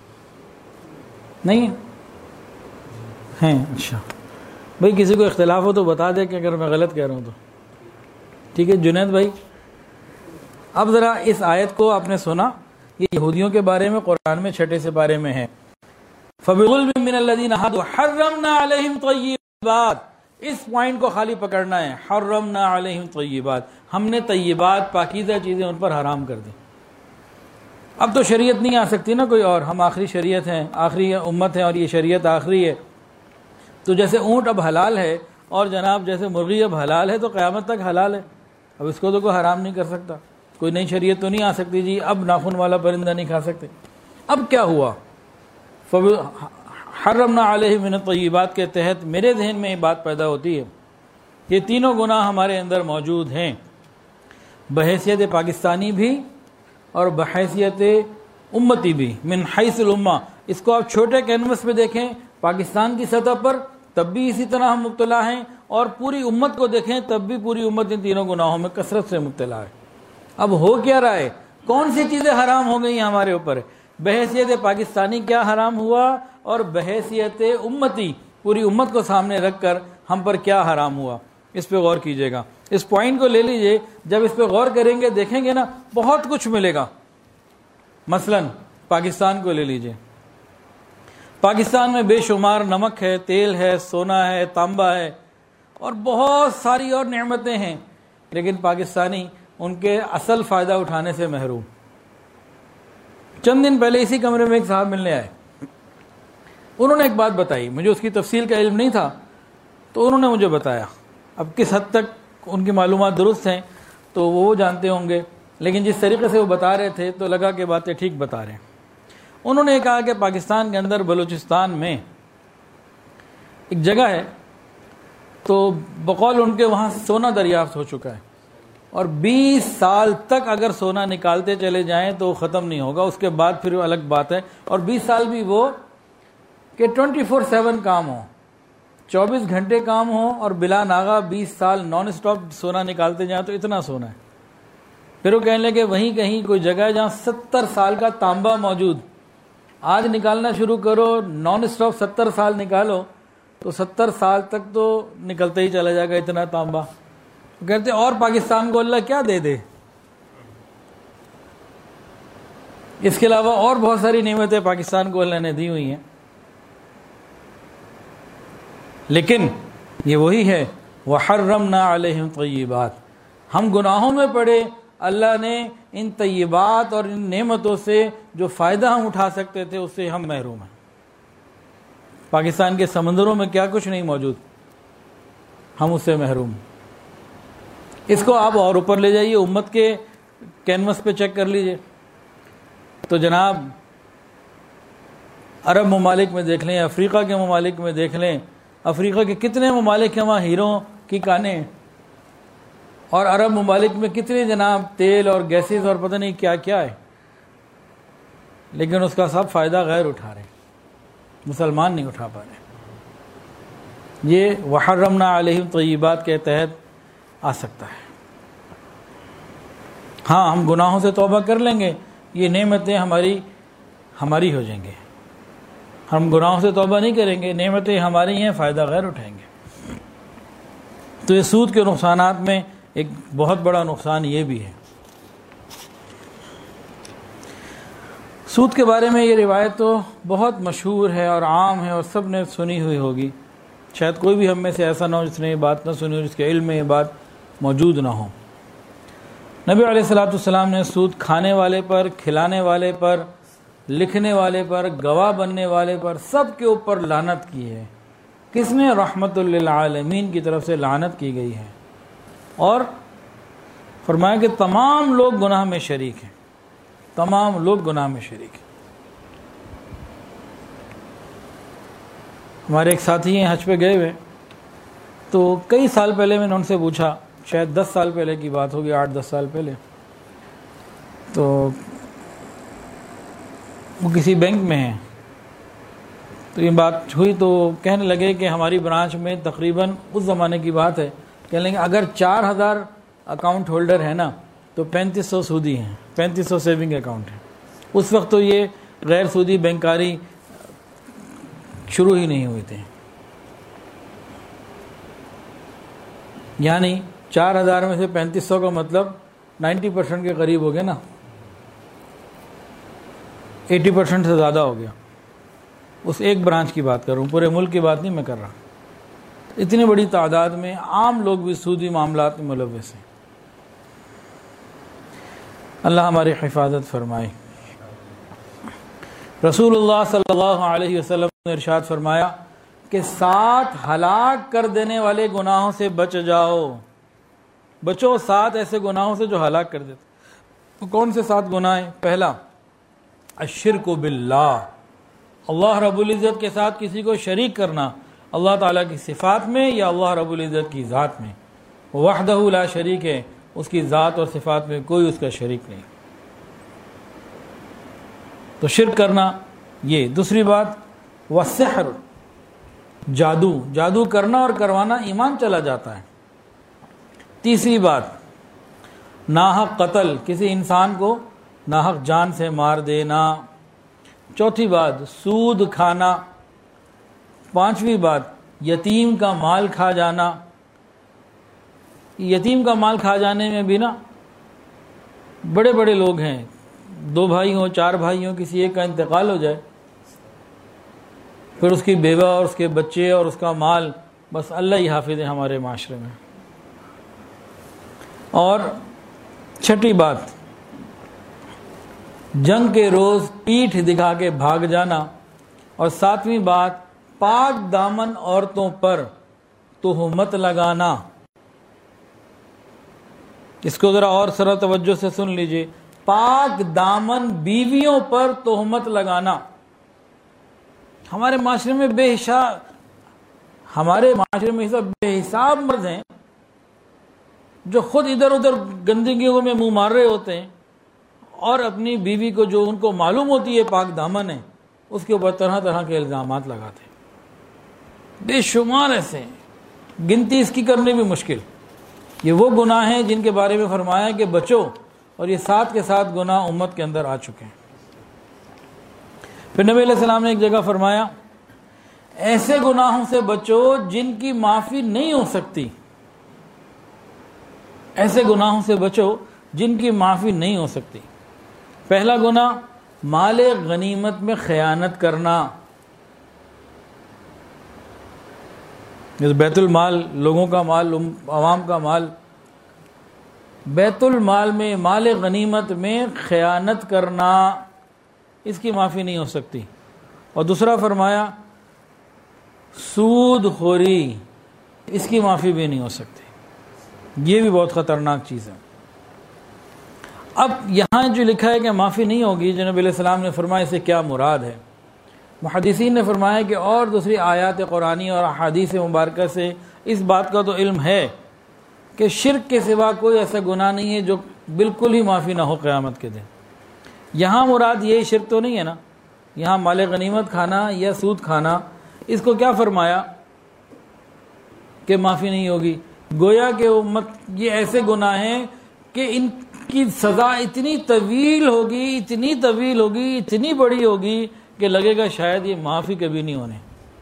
نہیں ہیں؟ اچھا بھائی، کسی کو اختلاف ہو تو بتا دے کہ اگر میں غلط کہہ رہا ہوں تو۔ ٹھیک ہے جنید بھائی، اب ذرا اس آیت کو آپ نے سنا، یہ یہودیوں کے بارے میں قرآن میں چھٹے سے بارے میں ہے۔ فَبِظُلْمٍ مِّنَ الَّذِينَ هَادُوا حَرَّمْنَا عَلَيْهِمْ طَيِّبَاتٍ، اس پوائنٹ کو خالی پکڑنا ہے، حَرَّمْنَا عَلَيْهِمْ طَيِّبَاتٍ، ہم نے طیبات پاکیزہ چیزیں ان پر حرام کر دیں۔ اب تو شریعت نہیں آ سکتی نا کوئی اور، ہم آخری شریعت ہیں، آخری امت ہیں، اور یہ شریعت آخری ہے۔ تو جیسے اونٹ اب حلال ہے، اور جناب جیسے مرغی اب حلال ہے، تو قیامت تک حلال ہے، ب اس کو تو کوئی حرام نہیں کر سکتا، کوئی نئی شریعت تو نہیں آ سکتی جی اب ناخن والا پرندہ نہیں کھا سکتے۔ اب کیا ہوا؟ حرمنا علیہ من الطیبات کے تحت میرے ذہن میں یہ بات پیدا ہوتی ہے، یہ تینوں گناہ ہمارے اندر موجود ہیں، بحیثیت پاکستانی بھی اور بحیثیت امتی بھی، من حیث الامہ۔ اس کو آپ چھوٹے کینوس پہ دیکھیں، پاکستان کی سطح پر تب بھی اسی طرح ہم مبتلا ہیں، اور پوری امت کو دیکھیں تب بھی پوری امت ان تینوں گناہوں میں کثرت سے مبتلا ہے۔ اب ہو کیا رہا ہے؟ کون سی چیزیں حرام ہو گئی ہیں ہمارے اوپر؟ بحیثیت پاکستانی کیا حرام ہوا، اور بحیثیت امتی پوری امت کو سامنے رکھ کر ہم پر کیا حرام ہوا، اس پہ غور کیجئے گا۔ اس پوائنٹ کو لے لیجئے، جب اس پہ غور کریں گے دیکھیں گے نا بہت کچھ ملے گا۔ مثلا پاکستان کو لے لیجئے، پاکستان میں بے شمار نمک ہے، تیل ہے، سونا ہے، تانبا ہے، اور بہت ساری اور نعمتیں ہیں، لیکن پاکستانی ان کے اصل فائدہ اٹھانے سے محروم۔ چند دن پہلے اسی کمرے میں ایک صاحب ملنے آئے، انہوں نے ایک بات بتائی، مجھے اس کی تفصیل کا علم نہیں تھا، تو انہوں نے مجھے بتایا۔ اب کس حد تک ان کی معلومات درست ہیں تو وہ جانتے ہوں گے، لیکن جس طریقے سے وہ بتا رہے تھے تو لگا کہ باتیں ٹھیک بتا رہے ہیں۔ انہوں نے کہا کہ پاکستان کے اندر بلوچستان میں ایک جگہ ہے، تو بقول ان کے وہاں سونا دریافت ہو چکا ہے، اور بیس سال تک اگر سونا نکالتے چلے جائیں تو ختم نہیں ہوگا، اس کے بعد پھر الگ بات ہے۔ اور بیس سال بھی وہ کہ ٹوئنٹی فور سیون کام ہو، چوبیس گھنٹے کام ہو، اور بلا ناغہ بیس سال نان اسٹاپ سونا نکالتے جائیں تو اتنا سونا ہے۔ پھر وہ کہنے لگے وہیں کہیں کوئی جگہ ہے جہاں ستر سال کا تانبا موجود، آج نکالنا شروع کرو، نان اسٹاپ ستر سال نکالو تو ستر سال تک تو نکلتے ہی چلا جائے گا اتنا تانبا۔ کہتے اور پاکستان کو اللہ کیا دے دے، اس کے علاوہ اور بہت ساری نعمتیں پاکستان کو اللہ نے دی ہوئی ہیں، لیکن یہ وہی ہے وَحَرَّمْنَا عَلَيْهِمْ طَيِّبَاتٍ، ہم گناہوں میں پڑے، اللہ نے ان طیبات اور ان نعمتوں سے جو فائدہ ہم اٹھا سکتے تھے اس سے ہم محروم ہیں۔ پاکستان کے سمندروں میں کیا کچھ نہیں موجود، ہم اس سے محروم۔ اس کو آپ اور اوپر لے جائیے، امت کے کینوس پہ چیک کر لیجئے، تو جناب عرب ممالک میں دیکھ لیں، افریقہ کے ممالک میں دیکھ لیں، افریقہ کے کتنے ممالک ہیں وہاں ہیروں کی کانیں، اور عرب ممالک میں کتنے جناب تیل اور گیسز اور پتہ نہیں کیا کیا ہے، لیکن اس کا سب فائدہ غیر اٹھا رہے ہیں، مسلمان نہیں اٹھا پا رہے۔ یہ وحرمنا علیہم طیبات کے تحت آ سکتا ہے۔ ہاں ہم گناہوں سے توبہ کر لیں گے، یہ نعمتیں ہماری ہماری ہو جائیں گے۔ ہم گناہوں سے توبہ نہیں کریں گے، نعمتیں ہماری ہیں، فائدہ غیر اٹھائیں گے۔ تو یہ سود کے نقصانات میں ایک بہت بڑا نقصان یہ بھی ہے۔ سود کے بارے میں یہ روایت تو بہت مشہور ہے اور عام ہے اور سب نے سنی ہوئی ہوگی، شاید کوئی بھی ہم میں سے ایسا نہ ہو جس نے یہ بات نہ سنی ہو، جس کے علم میں یہ بات موجود نہ ہو۔ نبی علیہ الصلوۃ والسلام نے سود کھانے والے پر، کھلانے والے پر، لکھنے والے پر، گواہ بننے والے پر، سب کے اوپر لعنت کی ہے۔ کس میں؟ رحمت للعالمین کی طرف سے لعنت کی گئی ہے، اور فرمایا کہ تمام لوگ گناہ میں شریک ہیں، تمام لوگ گناہ میں شریک ہیں۔ ہمارے ایک ساتھی ہیں حج پہ گئے ہوئے، تو کئی سال پہلے میں نے ان سے پوچھا، شاید دس سال پہلے کی بات ہوگی، آٹھ دس سال پہلے، تو وہ کسی بینک میں ہیں، تو یہ بات ہوئی تو کہنے لگے کہ ہماری برانچ میں تقریباً اس زمانے کی بات ہے، کہنے لگے اگر چار ہزار اکاؤنٹ ہولڈر ہیں نا تو پینتیس سو سودی ہیں، پینتیس سو سیونگ اکاؤنٹ ہیں۔ اس وقت تو یہ غیر سودی بینکاری شروع ہی نہیں ہوئی تھی، یعنی چار ہزار میں سے پینتیس سو کا مطلب نائنٹی پرسینٹ کے قریب ہو گیا نا، ایٹی پرسینٹ سے زیادہ ہو گیا۔ اس ایک برانچ کی بات کر رہا ہوں، پورے ملک کی بات نہیں میں کر رہا۔ اتنی بڑی تعداد میں عام لوگ بھی سودی معاملات میں ملوث ہیں۔ اللہ ہماری حفاظت فرمائے۔ رسول اللہ صلی اللہ علیہ وسلم نے ارشاد فرمایا کہ سات ہلاک کر دینے والے گناہوں سے بچ جاؤ، بچو سات ایسے گناہوں سے جو ہلاک کر دیتے۔ کون سے سات گناہ ہیں؟ پہلا، الشرک باللہ، اللہ رب العزت کے ساتھ کسی کو شریک کرنا، اللہ تعالیٰ کی صفات میں یا اللہ رب العزت کی ذات میں۔ وحدہ لا شریک ہے، اس کی ذات اور صفات میں کوئی اس کا شریک نہیں، تو شرک کرنا یہ۔ دوسری بات، والسحر، جادو، جادو کرنا اور کروانا ایمان چلا جاتا ہے۔ تیسری بات، ناحق قتل، کسی انسان کو ناحق جان سے مار دینا۔ چوتھی بات، سود کھانا۔ پانچویں بات، یتیم کا مال کھا جانا۔ یتیم کا مال کھا جانے میں بھی نا بڑے بڑے لوگ ہیں، دو بھائی ہوں، چار بھائی ہوں، کسی ایک کا انتقال ہو جائے، پھر اس کی بیوہ اور اس کے بچے اور اس کا مال، بس اللہ ہی حافظ ہے ہمارے معاشرے میں۔ اور چھٹی بات، جنگ کے روز پیٹھ دکھا کے بھاگ جانا۔ اور ساتویں بات، پاک دامن عورتوں پر تہمت لگانا۔ اس کو ذرا اور سر توجہ سے سن لیجئے، پاک دامن بیویوں پر تہمت لگانا۔ ہمارے معاشرے میں بے حساب ہمارے معاشرے میں سب بے حساب مرد ہیں جو خود ادھر ادھر گندگیوں میں منہ مار رہے ہوتے ہیں، اور اپنی بیوی کو جو ان کو معلوم ہوتی ہے پاک دامن ہے اس کے اوپر طرح طرح کے الزامات لگاتے ہیں۔ بے شمار ایسے ہیں، گنتی اس کی کرنے بھی مشکل۔ یہ وہ گناہ ہیں جن کے بارے میں فرمایا کہ بچو، اور یہ ساتھ کے ساتھ گناہ امت کے اندر آ چکے ہیں۔ پھر نبی علیہ السلام نے ایک جگہ فرمایا، ایسے گناہوں سے بچو جن کی معافی نہیں ہو سکتی، ایسے گناہوں سے بچو جن کی معافی نہیں ہو سکتی۔ پہلا گناہ، مال غنیمت میں خیانت کرنا۔ بیت المال، لوگوں کا مال، عوام کا مال، بیت المال میں مال غنیمت میں خیانت کرنا، اس کی معافی نہیں ہو سکتی۔ اور دوسرا فرمایا، سود خوری، اس کی معافی بھی نہیں ہو سکتی۔ یہ بھی بہت خطرناک چیز ہے۔ اب یہاں جو لکھا ہے کہ معافی نہیں ہوگی، جو نبی علیہ السلام نے فرمایا، اسے کیا مراد ہے؟ محدثین نے فرمایا کہ اور دوسری آیات قرآنی اور احادیث مبارکہ سے اس بات کا تو علم ہے کہ شرک کے سوا کوئی ایسا گناہ نہیں ہے جو بالکل ہی معافی نہ ہو قیامت کے دن۔ یہاں مراد یہی شرک تو نہیں ہے نا، یہاں مال غنیمت کھانا یا سود کھانا، اس کو کیا فرمایا کہ معافی نہیں ہوگی؟ گویا کہ امت یہ ایسے گناہ ہیں کہ ان کی سزا اتنی طویل ہوگی، اتنی طویل ہوگی، اتنی بڑی ہوگی کہ لگے گا شاید یہ معافی کبھی نہیں ہونے،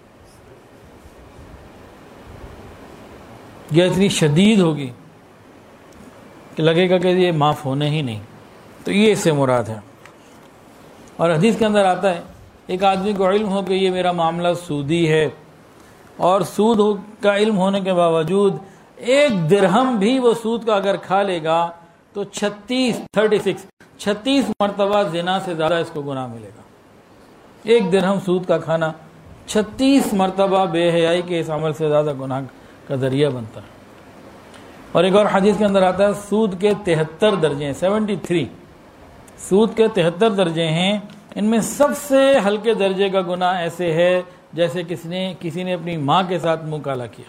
یا اتنی شدید ہوگی کہ لگے گا کہ یہ معاف ہونے ہی نہیں۔ تو یہ اس سے مراد ہے۔ اور حدیث کے اندر آتا ہے، ایک آدمی کو علم ہو کہ یہ میرا معاملہ سودی ہے، اور سود کا علم ہونے کے باوجود ایک درہم بھی وہ سود کا اگر کھا لے گا تو چھتیس تھرٹی سکس چھتیس مرتبہ زنا سے زیادہ اس کو گناہ ملے گا۔ ایک درہم سود کا کھانا چھتیس مرتبہ بے حیائی کے اس عمل سے زیادہ گناہ کا ذریعہ بنتا ہے۔ اور ایک اور حدیث کے اندر آتا ہے، سود کے تہتر درجے ہیں، سیونٹی تھری سود کے تہتر درجے ہیں، ان میں سب سے ہلکے درجے کا گناہ ایسے ہے جیسے کسی نے کسی نے اپنی ماں کے ساتھ منہ کالا کیا۔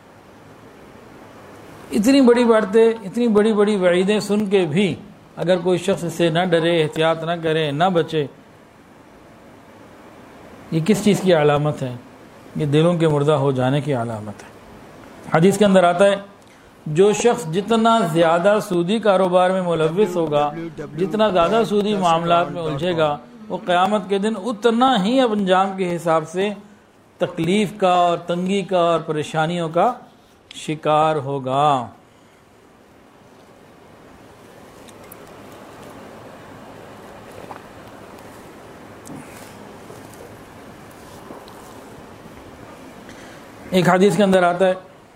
اتنی بڑی باتیں، اتنی بڑی بڑی وعیدیں سن کے بھی اگر کوئی شخص اس سے نہ ڈرے، احتیاط نہ کرے، نہ بچے، یہ کس چیز کی علامت ہے؟ یہ دلوں کے مردہ ہو جانے کی علامت ہے۔ حدیث کے اندر آتا ہے جو شخص جتنا زیادہ سودی کاروبار میں ملوث ہوگا، جتنا زیادہ سودی معاملات میں الجھے گا، وہ قیامت کے دن اتنا ہی انجام کے حساب سے تکلیف کا اور تنگی کا اور پریشانیوں کا شکار ہوگا۔ ایک حدیث کے اندر آتا ہے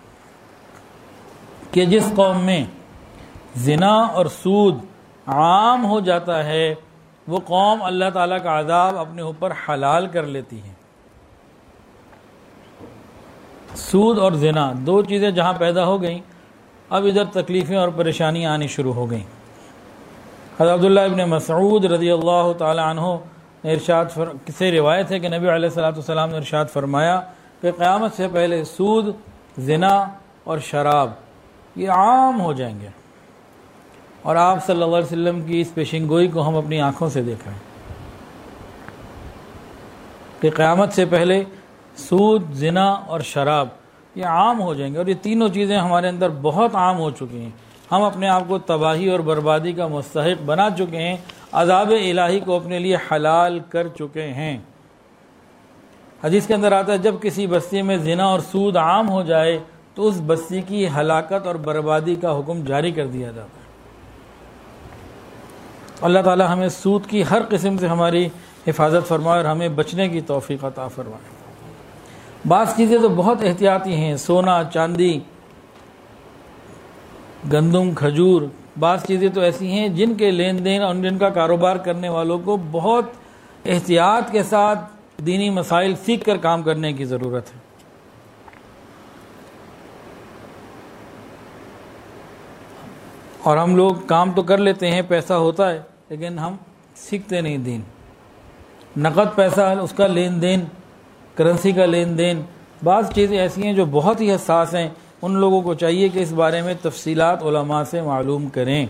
کہ جس قوم میں زنا اور سود عام ہو جاتا ہے وہ قوم اللہ تعالیٰ کا عذاب اپنے اوپر حلال کر لیتی ہے۔ سود اور زنا دو چیزیں جہاں پیدا ہو گئیں، اب ادھر تکلیفیں اور پریشانیاں آنی شروع ہو گئیں۔ حضرت عبداللہ ابن مسعود رضی اللہ تعالی عنہ نے ارشاد فر... سے روایت ہے کہ نبی علیہ الصلوۃ والسلام نے ارشاد فرمایا کہ قیامت سے پہلے سود، زنا اور شراب یہ عام ہو جائیں گے، اور آپ صلی اللہ علیہ وسلم کی اس پیشن گوئی کو ہم اپنی آنکھوں سے دیکھ رہے ہیں کہ قیامت سے پہلے سود، زنا اور شراب یہ عام ہو جائیں گے، اور یہ تینوں چیزیں ہمارے اندر بہت عام ہو چکی ہیں۔ ہم اپنے آپ کو تباہی اور بربادی کا مستحق بنا چکے ہیں، عذاب الہی کو اپنے لیے حلال کر چکے ہیں۔ حدیث کے اندر آتا ہے جب کسی بستی میں زنا اور سود عام ہو جائے تو اس بستی کی ہلاکت اور بربادی کا حکم جاری کر دیا جاتا ہے۔ اللہ تعالی ہمیں سود کی ہر قسم سے ہماری حفاظت فرمائے اور ہمیں بچنے کی توفیق عطا فرمائے۔ بعض چیزیں تو بہت احتیاطی ہیں، سونا، چاندی، گندم، کھجور، بعض چیزیں تو ایسی ہیں جن کے لین دین اور جن کا کاروبار کرنے والوں کو بہت احتیاط کے ساتھ دینی مسائل سیکھ کر کام کرنے کی ضرورت ہے۔ اور ہم لوگ کام تو کر لیتے ہیں، پیسہ ہوتا ہے، لیکن ہم سیکھتے نہیں دین۔ نقد پیسہ، اس کا لین دین، کرنسی کا لین دین، بعض چیزیں ایسی ہیں جو بہت ہی حساس ہیں، ان لوگوں کو چاہیے کہ اس بارے میں تفصیلات علماء سے معلوم کریں۔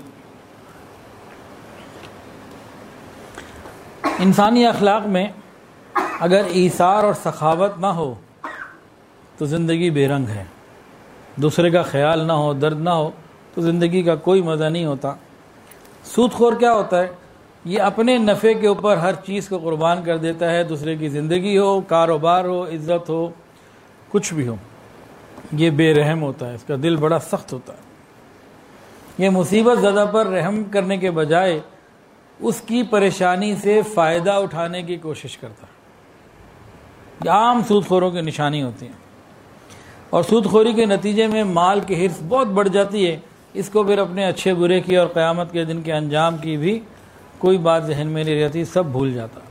انسانی اخلاق میں اگر ایثار اور سخاوت نہ ہو تو زندگی بے رنگ ہے، دوسرے کا خیال نہ ہو، درد نہ ہو تو زندگی کا کوئی مزہ نہیں ہوتا۔ سود خور کیا ہوتا ہے؟ یہ اپنے نفع کے اوپر ہر چیز کو قربان کر دیتا ہے، دوسرے کی زندگی ہو، کاروبار ہو، عزت ہو، کچھ بھی ہو، یہ بے رحم ہوتا ہے، اس کا دل بڑا سخت ہوتا ہے۔ یہ مصیبت زدہ پر رحم کرنے کے بجائے اس کی پریشانی سے فائدہ اٹھانے کی کوشش کرتا ہے۔ یہ عام سود خوروں کی نشانی ہوتی ہے، اور سود خوری کے نتیجے میں مال کی حرص بہت بڑھ جاتی ہے، اس کو پھر اپنے اچھے برے کی اور قیامت کے دن کے انجام کی بھی کوئی بات ذہن میں نہیں رہتی، سب بھول جاتا۔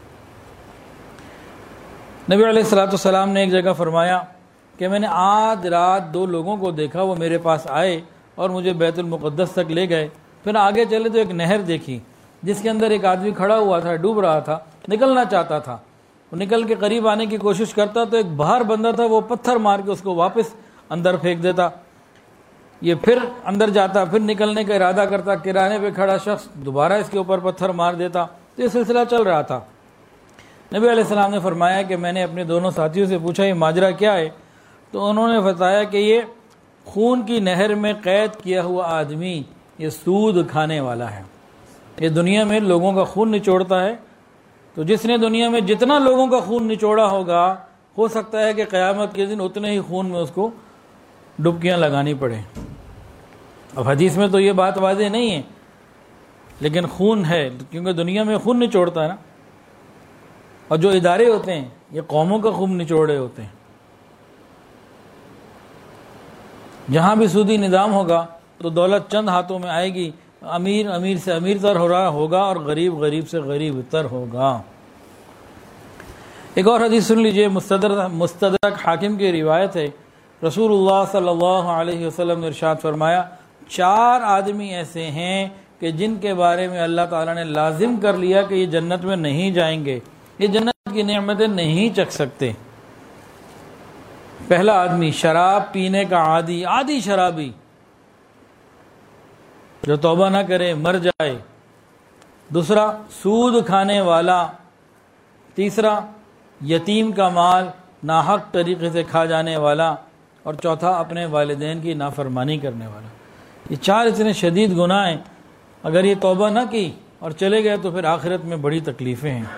نبی علیہ الصلوۃ والسلام نے ایک جگہ فرمایا کہ میں نے آج رات دو لوگوں کو دیکھا، وہ میرے پاس آئے اور مجھے بیت المقدس تک لے گئے، پھر آگے چلے تو ایک نہر دیکھی جس کے اندر ایک آدمی کھڑا ہوا تھا، ڈوب رہا تھا، نکلنا چاہتا تھا۔ وہ نکل کے قریب آنے کی کوشش کرتا تو ایک باہر بندہ تھا، وہ پتھر مار کے اس کو واپس اندر پھینک دیتا۔ یہ پھر اندر جاتا، پھر نکلنے کا ارادہ کرتا، کرانے پہ کھڑا شخص دوبارہ اس کے اوپر پتھر مار دیتا، تو یہ سلسلہ چل رہا تھا۔ نبی علیہ السلام نے فرمایا کہ میں نے اپنے دونوں ساتھیوں سے پوچھا یہ ماجرا کیا ہے؟ تو انہوں نے بتایا کہ یہ خون کی نہر میں قید کیا ہوا آدمی یہ سود کھانے والا ہے، یہ دنیا میں لوگوں کا خون نچوڑتا ہے، تو جس نے دنیا میں جتنا لوگوں کا خون نچوڑا ہوگا ہو سکتا ہے کہ قیامت کے دن اتنے ہی خون میں اس کو ڈبکیاں لگانی پڑے۔ اب حدیث میں تو یہ بات واضح نہیں ہے، لیکن خون ہے، کیونکہ دنیا میں خون نچوڑتا ہے نا، اور جو ادارے ہوتے ہیں یہ قوموں کا خون نچوڑے ہوتے ہیں۔ جہاں بھی سودی نظام ہوگا تو دولت چند ہاتھوں میں آئے گی، امیر امیر سے امیر تر ہو رہا ہوگا اور غریب غریب سے غریب تر ہوگا۔ ایک اور حدیث سن لیجئے، مستدرک مستدرک حاکم کی روایت ہے، رسول اللہ صلی اللہ علیہ وسلم نے ارشاد فرمایا چار آدمی ایسے ہیں کہ جن کے بارے میں اللہ تعالیٰ نے لازم کر لیا کہ یہ جنت میں نہیں جائیں گے، یہ جنت کی نعمتیں نہیں چکھ سکتے۔ پہلا آدمی شراب پینے کا عادی عادی شرابی جو توبہ نہ کرے مر جائے، دوسرا سود کھانے والا، تیسرا یتیم کا مال ناحق طریقے سے کھا جانے والا، اور چوتھا اپنے والدین کی نافرمانی کرنے والا۔ یہ چار اتنے شدید گناہ ہیں، اگر یہ توبہ نہ کی اور چلے گئے تو پھر آخرت میں بڑی تکلیفیں ہیں۔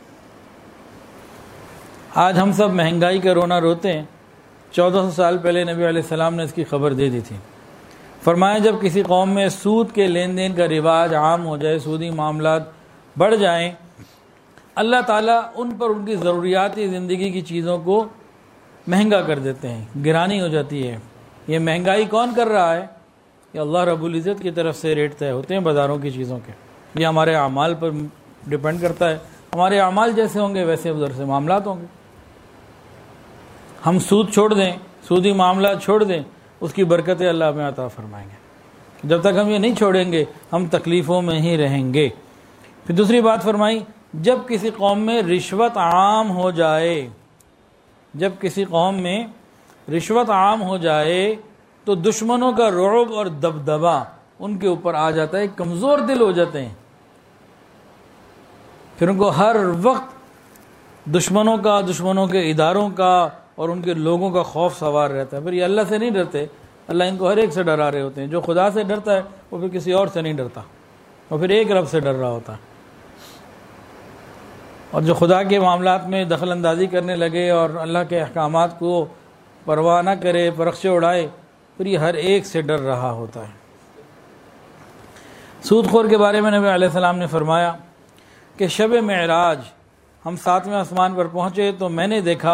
آج ہم سب مہنگائی کا رونا روتے ہیں، چودہ سو سال پہلے نبی علیہ السلام نے اس کی خبر دے دی تھی۔ فرمایا جب کسی قوم میں سود کے لین دین کا رواج عام ہو جائے، سودی معاملات بڑھ جائیں، اللہ تعالیٰ ان پر ان کی ضروریاتی زندگی کی چیزوں کو مہنگا کر دیتے ہیں، گرانی ہو جاتی ہے۔ یہ مہنگائی کون کر رہا ہے؟ یہ اللہ رب العزت کی طرف سے ریٹ طے ہوتے ہیں بازاروں کی چیزوں کے۔ یہ ہمارے اعمال پر ڈپینڈ کرتا ہے، ہمارے اعمال جیسے ہوں گے ویسے ادھر سے معاملات ہوں گے۔ ہم سود چھوڑ دیں، سودی معاملات چھوڑ دیں، اس کی برکتیں اللہ ہمیں عطا فرمائیں گے۔ جب تک ہم یہ نہیں چھوڑیں گے ہم تکلیفوں میں ہی رہیں گے۔ پھر دوسری بات فرمائی، جب کسی قوم میں رشوت عام ہو جائے، جب کسی قوم میں رشوت عام ہو جائے تو دشمنوں کا رعب اور دبدبہ ان کے اوپر آ جاتا ہے، کمزور دل ہو جاتے ہیں، پھر ان کو ہر وقت دشمنوں کا، دشمنوں کے اداروں کا اور ان کے لوگوں کا خوف سوار رہتا ہے۔ پھر یہ اللہ سے نہیں ڈرتے، اللہ ان کو ہر ایک سے ڈرا رہے ہوتے ہیں۔ جو خدا سے ڈرتا ہے وہ پھر کسی اور سے نہیں ڈرتا، وہ پھر ایک رب سے ڈر رہا ہوتا ہے۔ اور جو خدا کے معاملات میں دخل اندازی کرنے لگے اور اللہ کے احکامات کو پرواہ نہ کرے، پرخچے اڑائے، پھر یہ ہر ایک سے ڈر رہا ہوتا ہے۔ سود خور کے بارے میں نبی علیہ السلام نے فرمایا کہ شب معراج ہم ساتویں آسمان پر پہنچے تو میں نے دیکھا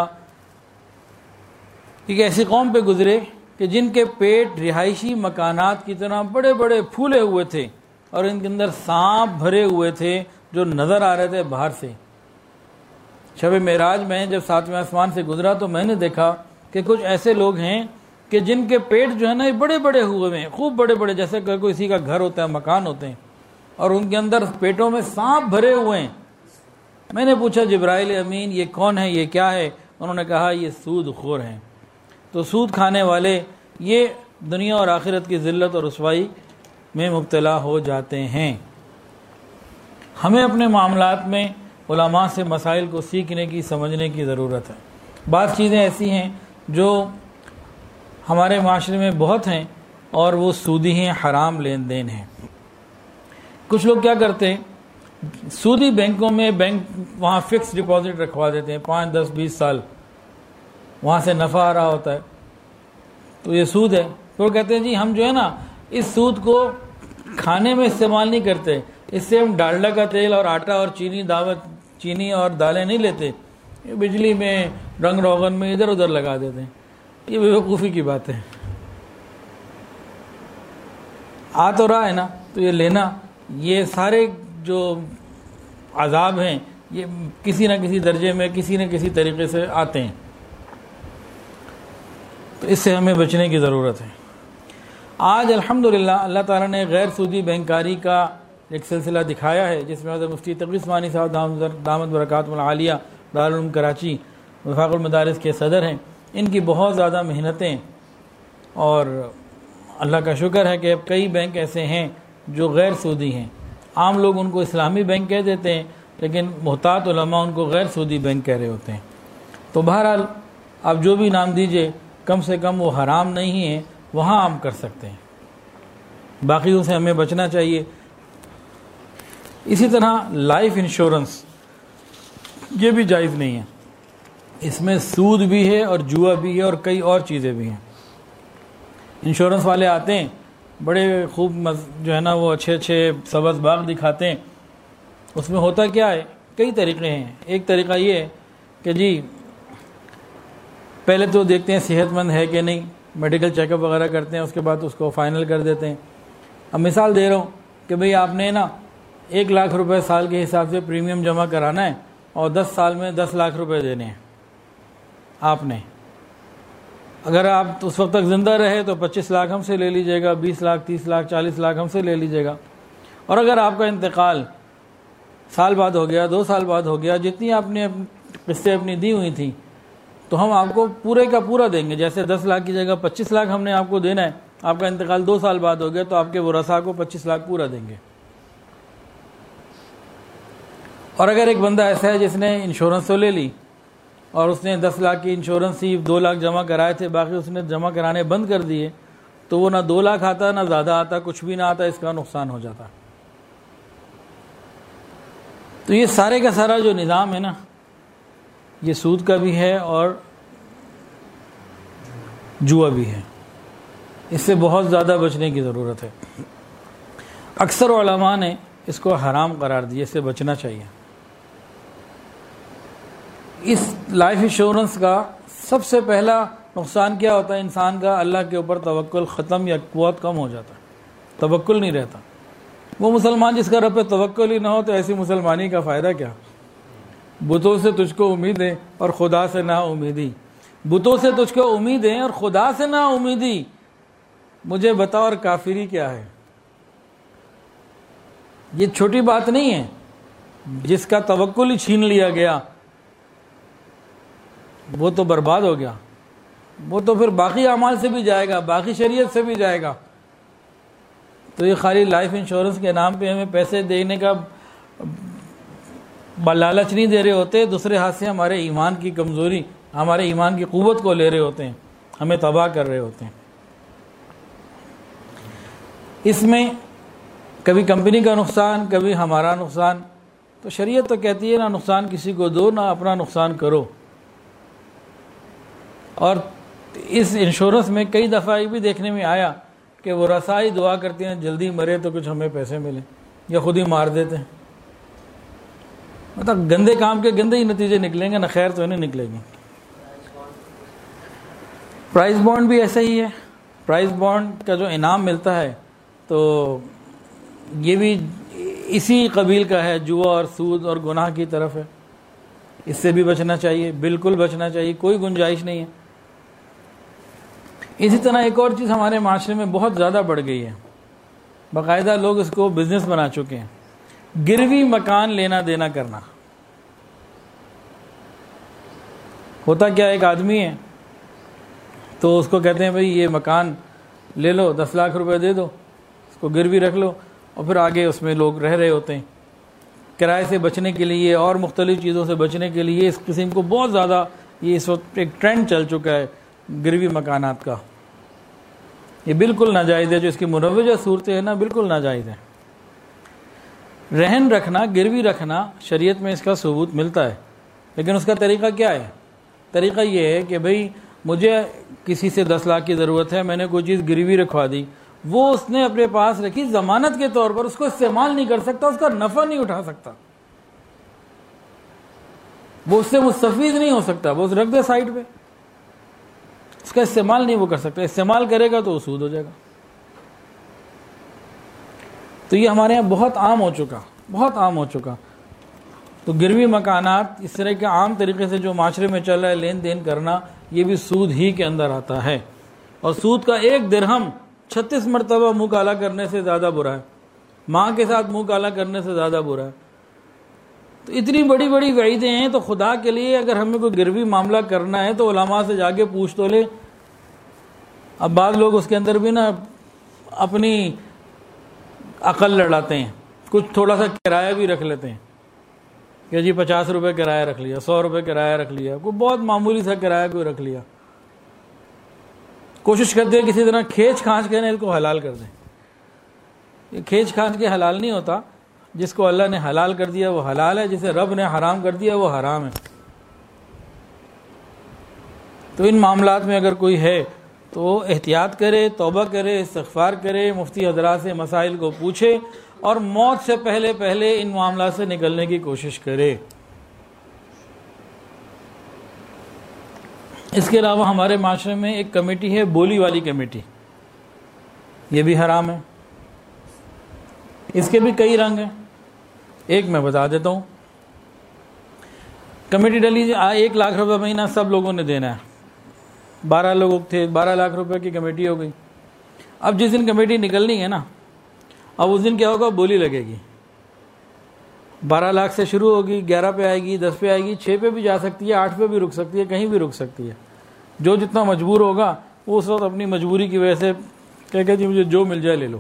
کہ ایسی قوم پہ گزرے کہ جن کے پیٹ رہائشی مکانات کی طرح بڑے بڑے پھولے ہوئے تھے اور ان کے اندر سانپ بھرے ہوئے تھے جو نظر آ رہے تھے باہر سے۔ شب معراج میں جب ساتویں آسمان سے گزرا تو میں نے دیکھا کہ کچھ ایسے لوگ ہیں کہ جن کے پیٹ جو ہے نا یہ بڑے بڑے ہوئے ہیں، خوب بڑے بڑے، جیسے کہ کسی کا گھر ہوتا ہے، مکان ہوتے ہیں، اور ان کے اندر پیٹوں میں سانپ بھرے ہوئے ہیں۔ میں نے پوچھا جبرائیل امین یہ کون ہے، یہ کیا ہے؟ انہوں نے کہا یہ سود خور ہیں۔ تو سود کھانے والے یہ دنیا اور آخرت کی ذلت اور رسوائی میں مبتلا ہو جاتے ہیں۔ ہمیں اپنے معاملات میں علماء سے مسائل کو سیکھنے کی، سمجھنے کی ضرورت ہے۔ بعض چیزیں ایسی ہیں جو ہمارے معاشرے میں بہت ہیں اور وہ سودی ہیں، حرام لین دین ہیں۔ کچھ لوگ کیا کرتے ہیں، سودی بینکوں میں، بینک وہاں فکس ڈپازٹ رکھوا دیتے ہیں، پانچ دس بیس سال وہاں سے نفع آ رہا ہوتا ہے، تو یہ سود ہے۔ پھر وہ کہتے ہیں جی ہم جو ہے نا اس سود کو کھانے میں استعمال نہیں کرتے، اس سے ہم ڈالڈا کا تیل اور آٹا اور چینی دعوت چینی اور دالیں نہیں لیتے، یہ بجلی میں، رنگ روغن میں ادھر ادھر لگا دیتے ہیں۔ یہ بے وقوفی کی بات ہے۔ آ تو رہا ہے نا تو یہ لینا، یہ سارے جو عذاب ہیں یہ کسی نہ کسی درجے میں، کسی نہ کسی طریقے سے آتے ہیں، تو اس سے ہمیں بچنے کی ضرورت ہے۔ آج الحمدللہ اللہ تعالیٰ نے غیر سودی بینکاری کا ایک سلسلہ دکھایا ہے، جس میں حضرت مفتی تقی عثمانی صاحب دامت برکاتہم العالیہ دارالعلوم کراچی وفاق المدارس کے صدر ہیں۔ ان کی بہت زیادہ محنتیں، اور اللہ کا شکر ہے کہ اب کئی بینک ایسے ہیں جو غیر سودی ہیں۔ عام لوگ ان کو اسلامی بینک کہہ دیتے ہیں، لیکن محتاط علماء ان کو غیر سودی بینک کہہ رہے ہوتے ہیں۔ تو بہرحال آپ جو بھی نام دیجئے، کم سے کم وہ حرام نہیں ہیں، وہاں ہم کر سکتے ہیں، باقیوں سے ہمیں بچنا چاہیے۔ اسی طرح لائف انشورنس یہ بھی جائز نہیں ہے، اس میں سود بھی ہے اور جوا بھی ہے اور کئی اور چیزیں بھی ہیں۔ انشورنس والے آتے ہیں، بڑے خوب جو ہے نا وہ اچھے اچھے سبز باغ دکھاتے ہیں، اس میں ہوتا کیا ہے، کئی طریقے ہیں۔ ایک طریقہ یہ ہے کہ جی پہلے تو دیکھتے ہیں صحت مند ہے کہ نہیں، میڈیکل چیک اپ وغیرہ کرتے ہیں، اس کے بعد اس کو فائنل کر دیتے ہیں۔ اب مثال دے رہا ہوں کہ بھئی آپ نے نا ایک لاکھ روپے سال کے حساب سے پریمیم جمع کرانا ہے اور دس سال میں دس لاکھ روپے دینے ہیں آپ نے۔ اگر آپ اس وقت تک زندہ رہے تو پچیس لاکھ ہم سے لے لیجیے گا، بیس لاکھ، تیس لاکھ، چالیس لاکھ ہم سے لے لیجیے گا۔ اور اگر آپ کا انتقال سال بعد ہو گیا، دو سال بعد ہو گیا، جتنی آپ نے قسطیں اپنی دی ہوئی تھیں تو ہم آپ کو پورے کا پورا دیں گے۔ جیسے دس لاکھ کی جگہ پچیس لاکھ ہم نے آپ کو دینا ہے، آپ کا انتقال دو سال بعد ہو گیا تو آپ کے ورثاء کو پچیس لاکھ پورا دیں گے۔ اور اگر ایک بندہ ایسا ہے جس نے انشورنس تو لے لی اور اس نے دس لاکھ کی انشورنس تھی، دو لاکھ جمع کرائے تھے، باقی اس نے جمع کرانے بند کر دیے، تو وہ نہ دو لاکھ آتا نہ زیادہ آتا، کچھ بھی نہ آتا، اس کا نقصان ہو جاتا۔ تو یہ سارے کا سارا جو نظام ہے نا، یہ سود کا بھی ہے اور جوا بھی ہے، اس سے بہت زیادہ بچنے کی ضرورت ہے۔ اکثر علماء نے اس کو حرام قرار دیا، اس سے بچنا چاہیے۔ اس لائف انشورنس کا سب سے پہلا نقصان کیا ہوتا ہے انسان کا؟ اللہ کے اوپر توکل ختم یا قوت کم ہو جاتا ہے، توکل نہیں رہتا۔ وہ مسلمان جس کا رب پہ توکل ہی نہ ہو تو ایسی مسلمانی کا فائدہ کیا؟ بتوں سے تجھ کو امید ہے اور خدا سے نا امیدی، بتوں سے تجھ کو امید ہے اور خدا سے نا امیدی، مجھے بتا اور کافری کیا ہے؟ یہ چھوٹی بات نہیں ہے۔ جس کا توکل ہی چھین لیا گیا وہ تو برباد ہو گیا، وہ تو پھر باقی اعمال سے بھی جائے گا، باقی شریعت سے بھی جائے گا۔ تو یہ خالی لائف انشورنس کے نام پہ ہمیں پیسے دینے کا لالچ نہیں دے رہے ہوتے، دوسرے ہاتھ سے ہمارے ایمان کی کمزوری، ہمارے ایمان کی قوت کو لے رہے ہوتے ہیں، ہمیں تباہ کر رہے ہوتے ہیں۔ اس میں کبھی کمپنی کا نقصان، کبھی ہمارا نقصان۔ تو شریعت تو کہتی ہے نہ نقصان کسی کو دو، نہ اپنا نقصان کرو۔ اور اس انشورنس میں کئی دفعہ یہ بھی دیکھنے میں آیا کہ وہ رسائی دعا کرتے ہیں جلدی مرے تو کچھ ہمیں پیسے ملیں، یا خود ہی مار دیتے ہیں۔ مطلب گندے کام کے گندے ہی نتیجے نکلیں گے، نہ خیر تو نہیں نکلے گی۔ پرائز بانڈ بھی ایسا ہی ہے۔ پرائز بانڈ کا جو انعام ملتا ہے تو یہ بھی اسی قبیل کا ہے، جوا اور سود اور گناہ کی طرف ہے۔ اس سے بھی بچنا چاہیے، بالکل بچنا چاہیے، کوئی گنجائش نہیں ہے۔ اسی طرح ایک اور چیز ہمارے معاشرے میں بہت زیادہ بڑھ گئی ہے، باقاعدہ لوگ اس کو بزنس بنا چکے ہیں، گروی مکان لینا دینا کرنا۔ ہوتا کیا، ایک آدمی ہے تو اس کو کہتے ہیں بھئی یہ مکان لے لو، دس لاکھ روپے دے دو، اس کو گروی رکھ لو، اور پھر آگے اس میں لوگ رہ رہے ہوتے ہیں۔ کرائے سے بچنے کے لیے اور مختلف چیزوں سے بچنے کے لیے اس قسم کو بہت زیادہ، یہ اس وقت ایک ٹرینڈ چل چکا ہے گروی مکانات کا۔ یہ بالکل ناجائز ہے، جو اس کی مروجہ صورتیں ہیں نا بالکل ناجائز ہے۔ رہن رکھنا، گروی رکھنا، شریعت میں اس کا ثبوت ملتا ہے، لیکن اس کا طریقہ کیا ہے؟ طریقہ یہ ہے کہ بھئی مجھے کسی سے دس لاکھ کی ضرورت ہے، میں نے کوئی چیز گروی رکھوا دی، وہ اس نے اپنے پاس رکھی ضمانت کے طور پر، اس کو استعمال نہیں کر سکتا، اس کا نفع نہیں اٹھا سکتا، وہ اس سے مستفید نہیں ہو سکتا، وہ رکھ دے سائٹ پہ، اس کا استعمال نہیں وہ کر سکتا، استعمال کرے گا تو وہ سود ہو جائے گا۔ تو یہ ہمارے یہاں بہت عام ہو چکا، بہت عام ہو چکا۔ تو گروی مکانات اس طرح کے عام طریقے سے جو معاشرے میں چل رہا ہے لین دین کرنا، یہ بھی سود ہی کے اندر آتا ہے۔ اور سود کا ایک درہم چھتیس مرتبہ منہ کالا کرنے سے زیادہ برا ہے، ماں کے ساتھ منہ کالا کرنے سے زیادہ برا ہے۔ تو اتنی بڑی بڑی وعیدیں ہیں، تو خدا کے لیے اگر ہمیں کوئی گروی معاملہ کرنا ہے تو علماء سے جا کے پوچھ تو لے۔ اب بعض لوگ اس کے اندر بھی نا اپنی عقل لڑاتے ہیں، کچھ تھوڑا سا کرایہ بھی رکھ لیتے ہیں کہ جی پچاس روپے کرایہ رکھ لیا، سو روپے کرایہ رکھ لیا، کوئی بہت معمولی سا کرایہ کوئی رکھ لیا، کوشش کرتے ہیں کسی طرح کھینچ کھانچ کے اس کو حلال کر دیں۔ یہ کھینچ کھانچ کے حلال نہیں ہوتا، جس کو اللہ نے حلال کر دیا وہ حلال ہے، جسے رب نے حرام کر دیا وہ حرام ہے۔ تو ان معاملات میں اگر کوئی ہے تو احتیاط کرے، توبہ کرے، استغفار کرے، مفتی حضرات سے مسائل کو پوچھے، اور موت سے پہلے پہلے ان معاملات سے نکلنے کی کوشش کرے۔ اس کے علاوہ ہمارے معاشرے میں ایک کمیٹی ہے، بولی والی کمیٹی، یہ بھی حرام ہے۔ اس کے بھی کئی رنگ ہیں، ایک میں بتا دیتا ہوں۔ کمیٹی ڈلی، ایک لاکھ روپے مہینہ سب لوگوں نے دینا ہے، بارہ لوگ تھے، بارہ لاکھ روپے کی کمیٹی ہو گئی۔ اب جس دن کمیٹی نکلنی ہے نا، اب اس دن کیا ہوگا، بولی لگے گی، بارہ لاکھ سے شروع ہوگی، گیارہ پہ آئے گی، دس پہ آئے گی، چھ پہ بھی جا سکتی ہے، آٹھ پہ بھی رک سکتی ہے، کہیں بھی رک سکتی ہے۔ جو جتنا مجبور ہوگا وہ اس وقت اپنی مجبوری کی وجہ سے کہہ کہ جی مجھے جو مل جائے لے لو۔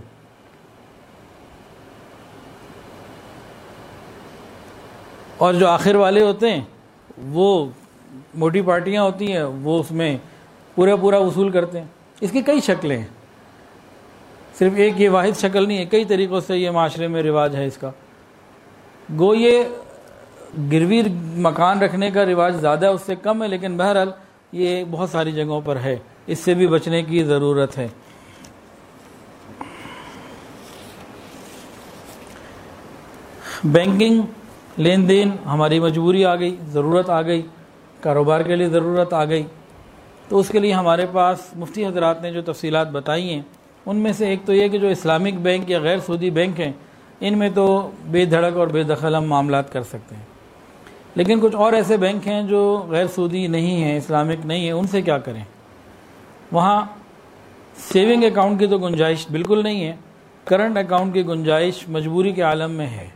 اور جو آخر والے ہوتے ہیں وہ موٹی پارٹیاں ہوتی ہیں وہ اس میں پورا پورا وصول کرتے ہیں. اس کی کئی شکلیں ہیں, صرف ایک یہ واحد شکل نہیں ہے, کئی طریقوں سے یہ معاشرے میں رواج ہے اس کا. گو یہ گروی مکان رکھنے کا رواج زیادہ ہے, اس سے کم ہے, لیکن بہرحال یہ بہت ساری جگہوں پر ہے, اس سے بھی بچنے کی ضرورت ہے. بینکنگ لین دین ہماری مجبوری آ گئی, ضرورت آ گئی, کاروبار کے لیے ضرورت آ گئی, تو اس کے لیے ہمارے پاس مفتی حضرات نے جو تفصیلات بتائی ہیں ان میں سے ایک تو یہ کہ جو اسلامک بینک یا غیر سودی بینک ہیں ان میں تو بے دھڑک اور بے دخل ہم معاملات کر سکتے ہیں, لیکن کچھ اور ایسے بینک ہیں جو غیر سودی نہیں ہیں, اسلامک نہیں ہیں, ان سے کیا کریں؟ وہاں سیونگ اکاؤنٹ کی تو گنجائش بالکل نہیں ہے, کرنٹ اکاؤنٹ کی گنجائش مجبوری کے عالم میں ہے.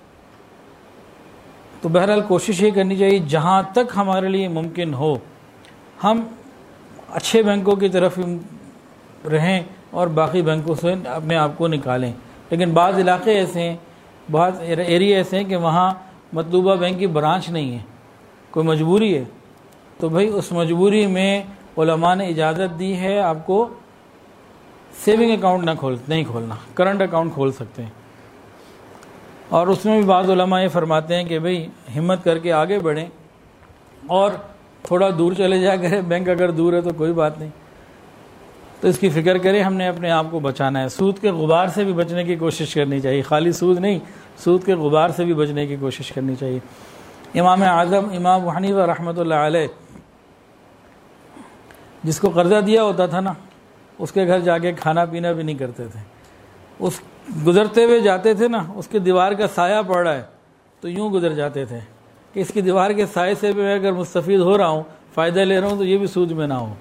تو بہرحال کوشش یہ کرنی چاہیے جہاں تک ہمارے لیے ممکن ہو ہم اچھے بینکوں کی طرف رہیں اور باقی بینکوں سے اپنے آپ کو نکالیں. لیکن بعض علاقے ایسے ہیں, بعض ایریا ایسے ہیں کہ وہاں مطلوبہ بینک کی برانچ نہیں ہے, کوئی مجبوری ہے, تو بھائی اس مجبوری میں علماء نے اجازت دی ہے آپ کو سیونگ اکاؤنٹ نہ کھول نہیں کھولنا, کرنٹ اکاؤنٹ کھول سکتے ہیں. اور اس میں بھی بعض علماء یہ فرماتے ہیں کہ بھئی ہمت کر کے آگے بڑھیں اور تھوڑا دور چلے جا کریں, بینک اگر دور ہے تو کوئی بات نہیں, تو اس کی فکر کریں, ہم نے اپنے آپ کو بچانا ہے. سود کے غبار سے بھی بچنے کی کوشش کرنی چاہیے, خالی سود نہیں, سود کے غبار سے بھی بچنے کی کوشش کرنی چاہیے. امام اعظم امام ابو حنیفہ رحمۃ اللہ علیہ جس کو قرضہ دیا ہوتا تھا نا, اس کے گھر جا کے کھانا پینا بھی نہیں کرتے تھے. اس گزرتے ہوئے جاتے تھے نا, اس کے دیوار کا سایہ پڑ رہا ہے تو یوں گزر جاتے تھے کہ اس کی دیوار کے سائے سے بھی میں اگر مستفید ہو رہا ہوں, فائدہ لے رہا ہوں, تو یہ بھی سود میں نہ ہو.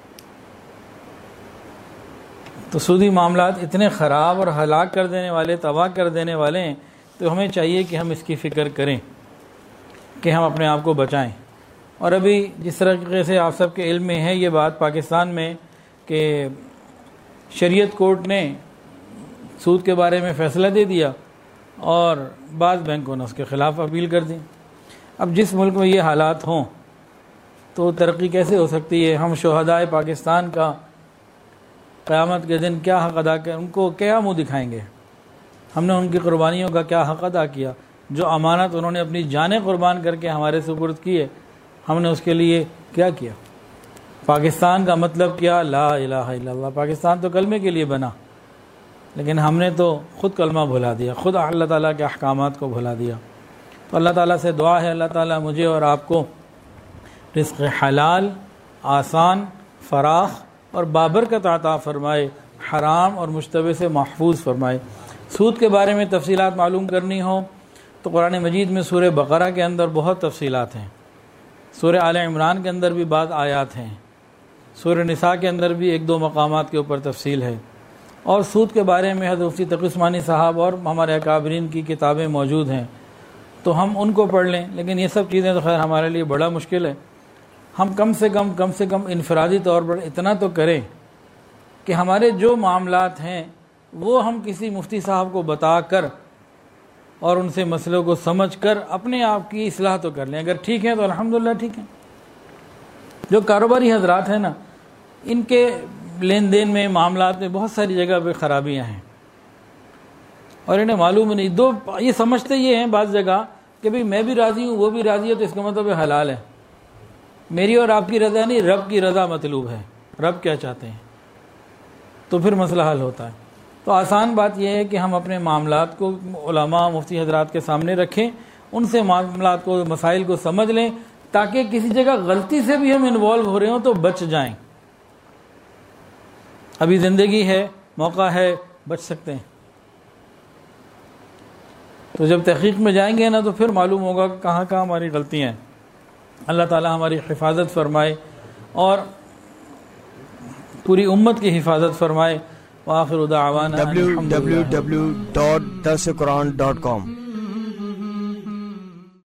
تو سودی معاملات اتنے خراب اور ہلاک کر دینے والے, تباہ کر دینے والے ہیں, تو ہمیں چاہیے کہ ہم اس کی فکر کریں کہ ہم اپنے آپ کو بچائیں. اور ابھی جس طریقے سے آپ سب کے علم میں ہے یہ بات پاکستان میں کہ شریعت کورٹ نے سود کے بارے میں فیصلہ دے دیا اور بعض بینکوں نے اس کے خلاف اپیل کر دی. اب جس ملک میں یہ حالات ہوں تو ترقی کیسے ہو سکتی ہے؟ ہم شہدائے پاکستان کا قیامت کے دن کیا حق ادا کر, ان کو کیا منہ دکھائیں گے؟ ہم نے ان کی قربانیوں کا کیا حق ادا کیا؟ جو امانت انہوں نے اپنی جانیں قربان کر کے ہمارے سپرد کی ہے, ہم نے اس کے لیے کیا کیا؟ پاکستان کا مطلب کیا؟ لا الہ الا اللہ. پاکستان تو کلمے کے لیے بنا, لیکن ہم نے تو خود کلمہ بھلا دیا, خود اللہ تعالیٰ کے احکامات کو بھلا دیا. تو اللہ تعالیٰ سے دعا ہے اللہ تعالیٰ مجھے اور آپ کو رزق حلال, آسان, فراخ اور بابرکت عطا فرمائے, حرام اور مشتبہ سے محفوظ فرمائے. سود کے بارے میں تفصیلات معلوم کرنی ہو تو قرآن مجید میں سورہ بقرہ کے اندر بہت تفصیلات ہیں, سورہ آل عمران کے اندر بھی بعض آیات ہیں, سورہ نساء کے اندر بھی ایک دو مقامات کے اوپر تفصیل ہے, اور سود کے بارے میں حضرت مفتی تقی عثمانی صاحب اور ہمارے اکابرین کی کتابیں موجود ہیں, تو ہم ان کو پڑھ لیں. لیکن یہ سب چیزیں تو خیر ہمارے لیے بڑا مشکل ہے. ہم کم سے کم کم سے کم انفرادی طور پر اتنا تو کریں کہ ہمارے جو معاملات ہیں وہ ہم کسی مفتی صاحب کو بتا کر اور ان سے مسئلوں کو سمجھ کر اپنے آپ کی اصلاح تو کر لیں. اگر ٹھیک ہے تو الحمدللہ ٹھیک ہے. جو کاروباری حضرات ہیں نا, ان کے لین دین میں معاملات میں بہت ساری جگہ پہ خرابیاں ہیں اور انہیں معلوم نہیں. دو یہ سمجھتے یہ ہیں بعض جگہ کہ بھئی میں بھی راضی ہوں وہ بھی راضی ہے تو اس کا مطلب حلال ہے. میری اور آپ کی رضا نہیں, رب کی رضا مطلوب ہے, رب کیا چاہتے ہیں, تو پھر مسئلہ حل ہوتا ہے. تو آسان بات یہ ہے کہ ہم اپنے معاملات کو علماء مفتی حضرات کے سامنے رکھیں, ان سے معاملات کو مسائل کو سمجھ لیں تاکہ کسی جگہ غلطی سے بھی ہم انوالو ہو رہے ہوں تو بچ جائیں. ابھی زندگی ہے, موقع ہے, بچ سکتے ہیں. تو جب تحقیق میں جائیں گے نا تو پھر معلوم ہوگا کہ کہاں کہاں ہماری غلطیاں ہیں. اللہ تعالی ہماری حفاظت فرمائے اور پوری امت کی حفاظت فرمائے. وآخر دعوانا ڈبلیو ڈبلیو ڈبلیو ڈاٹ درس قرآن ڈاٹ کام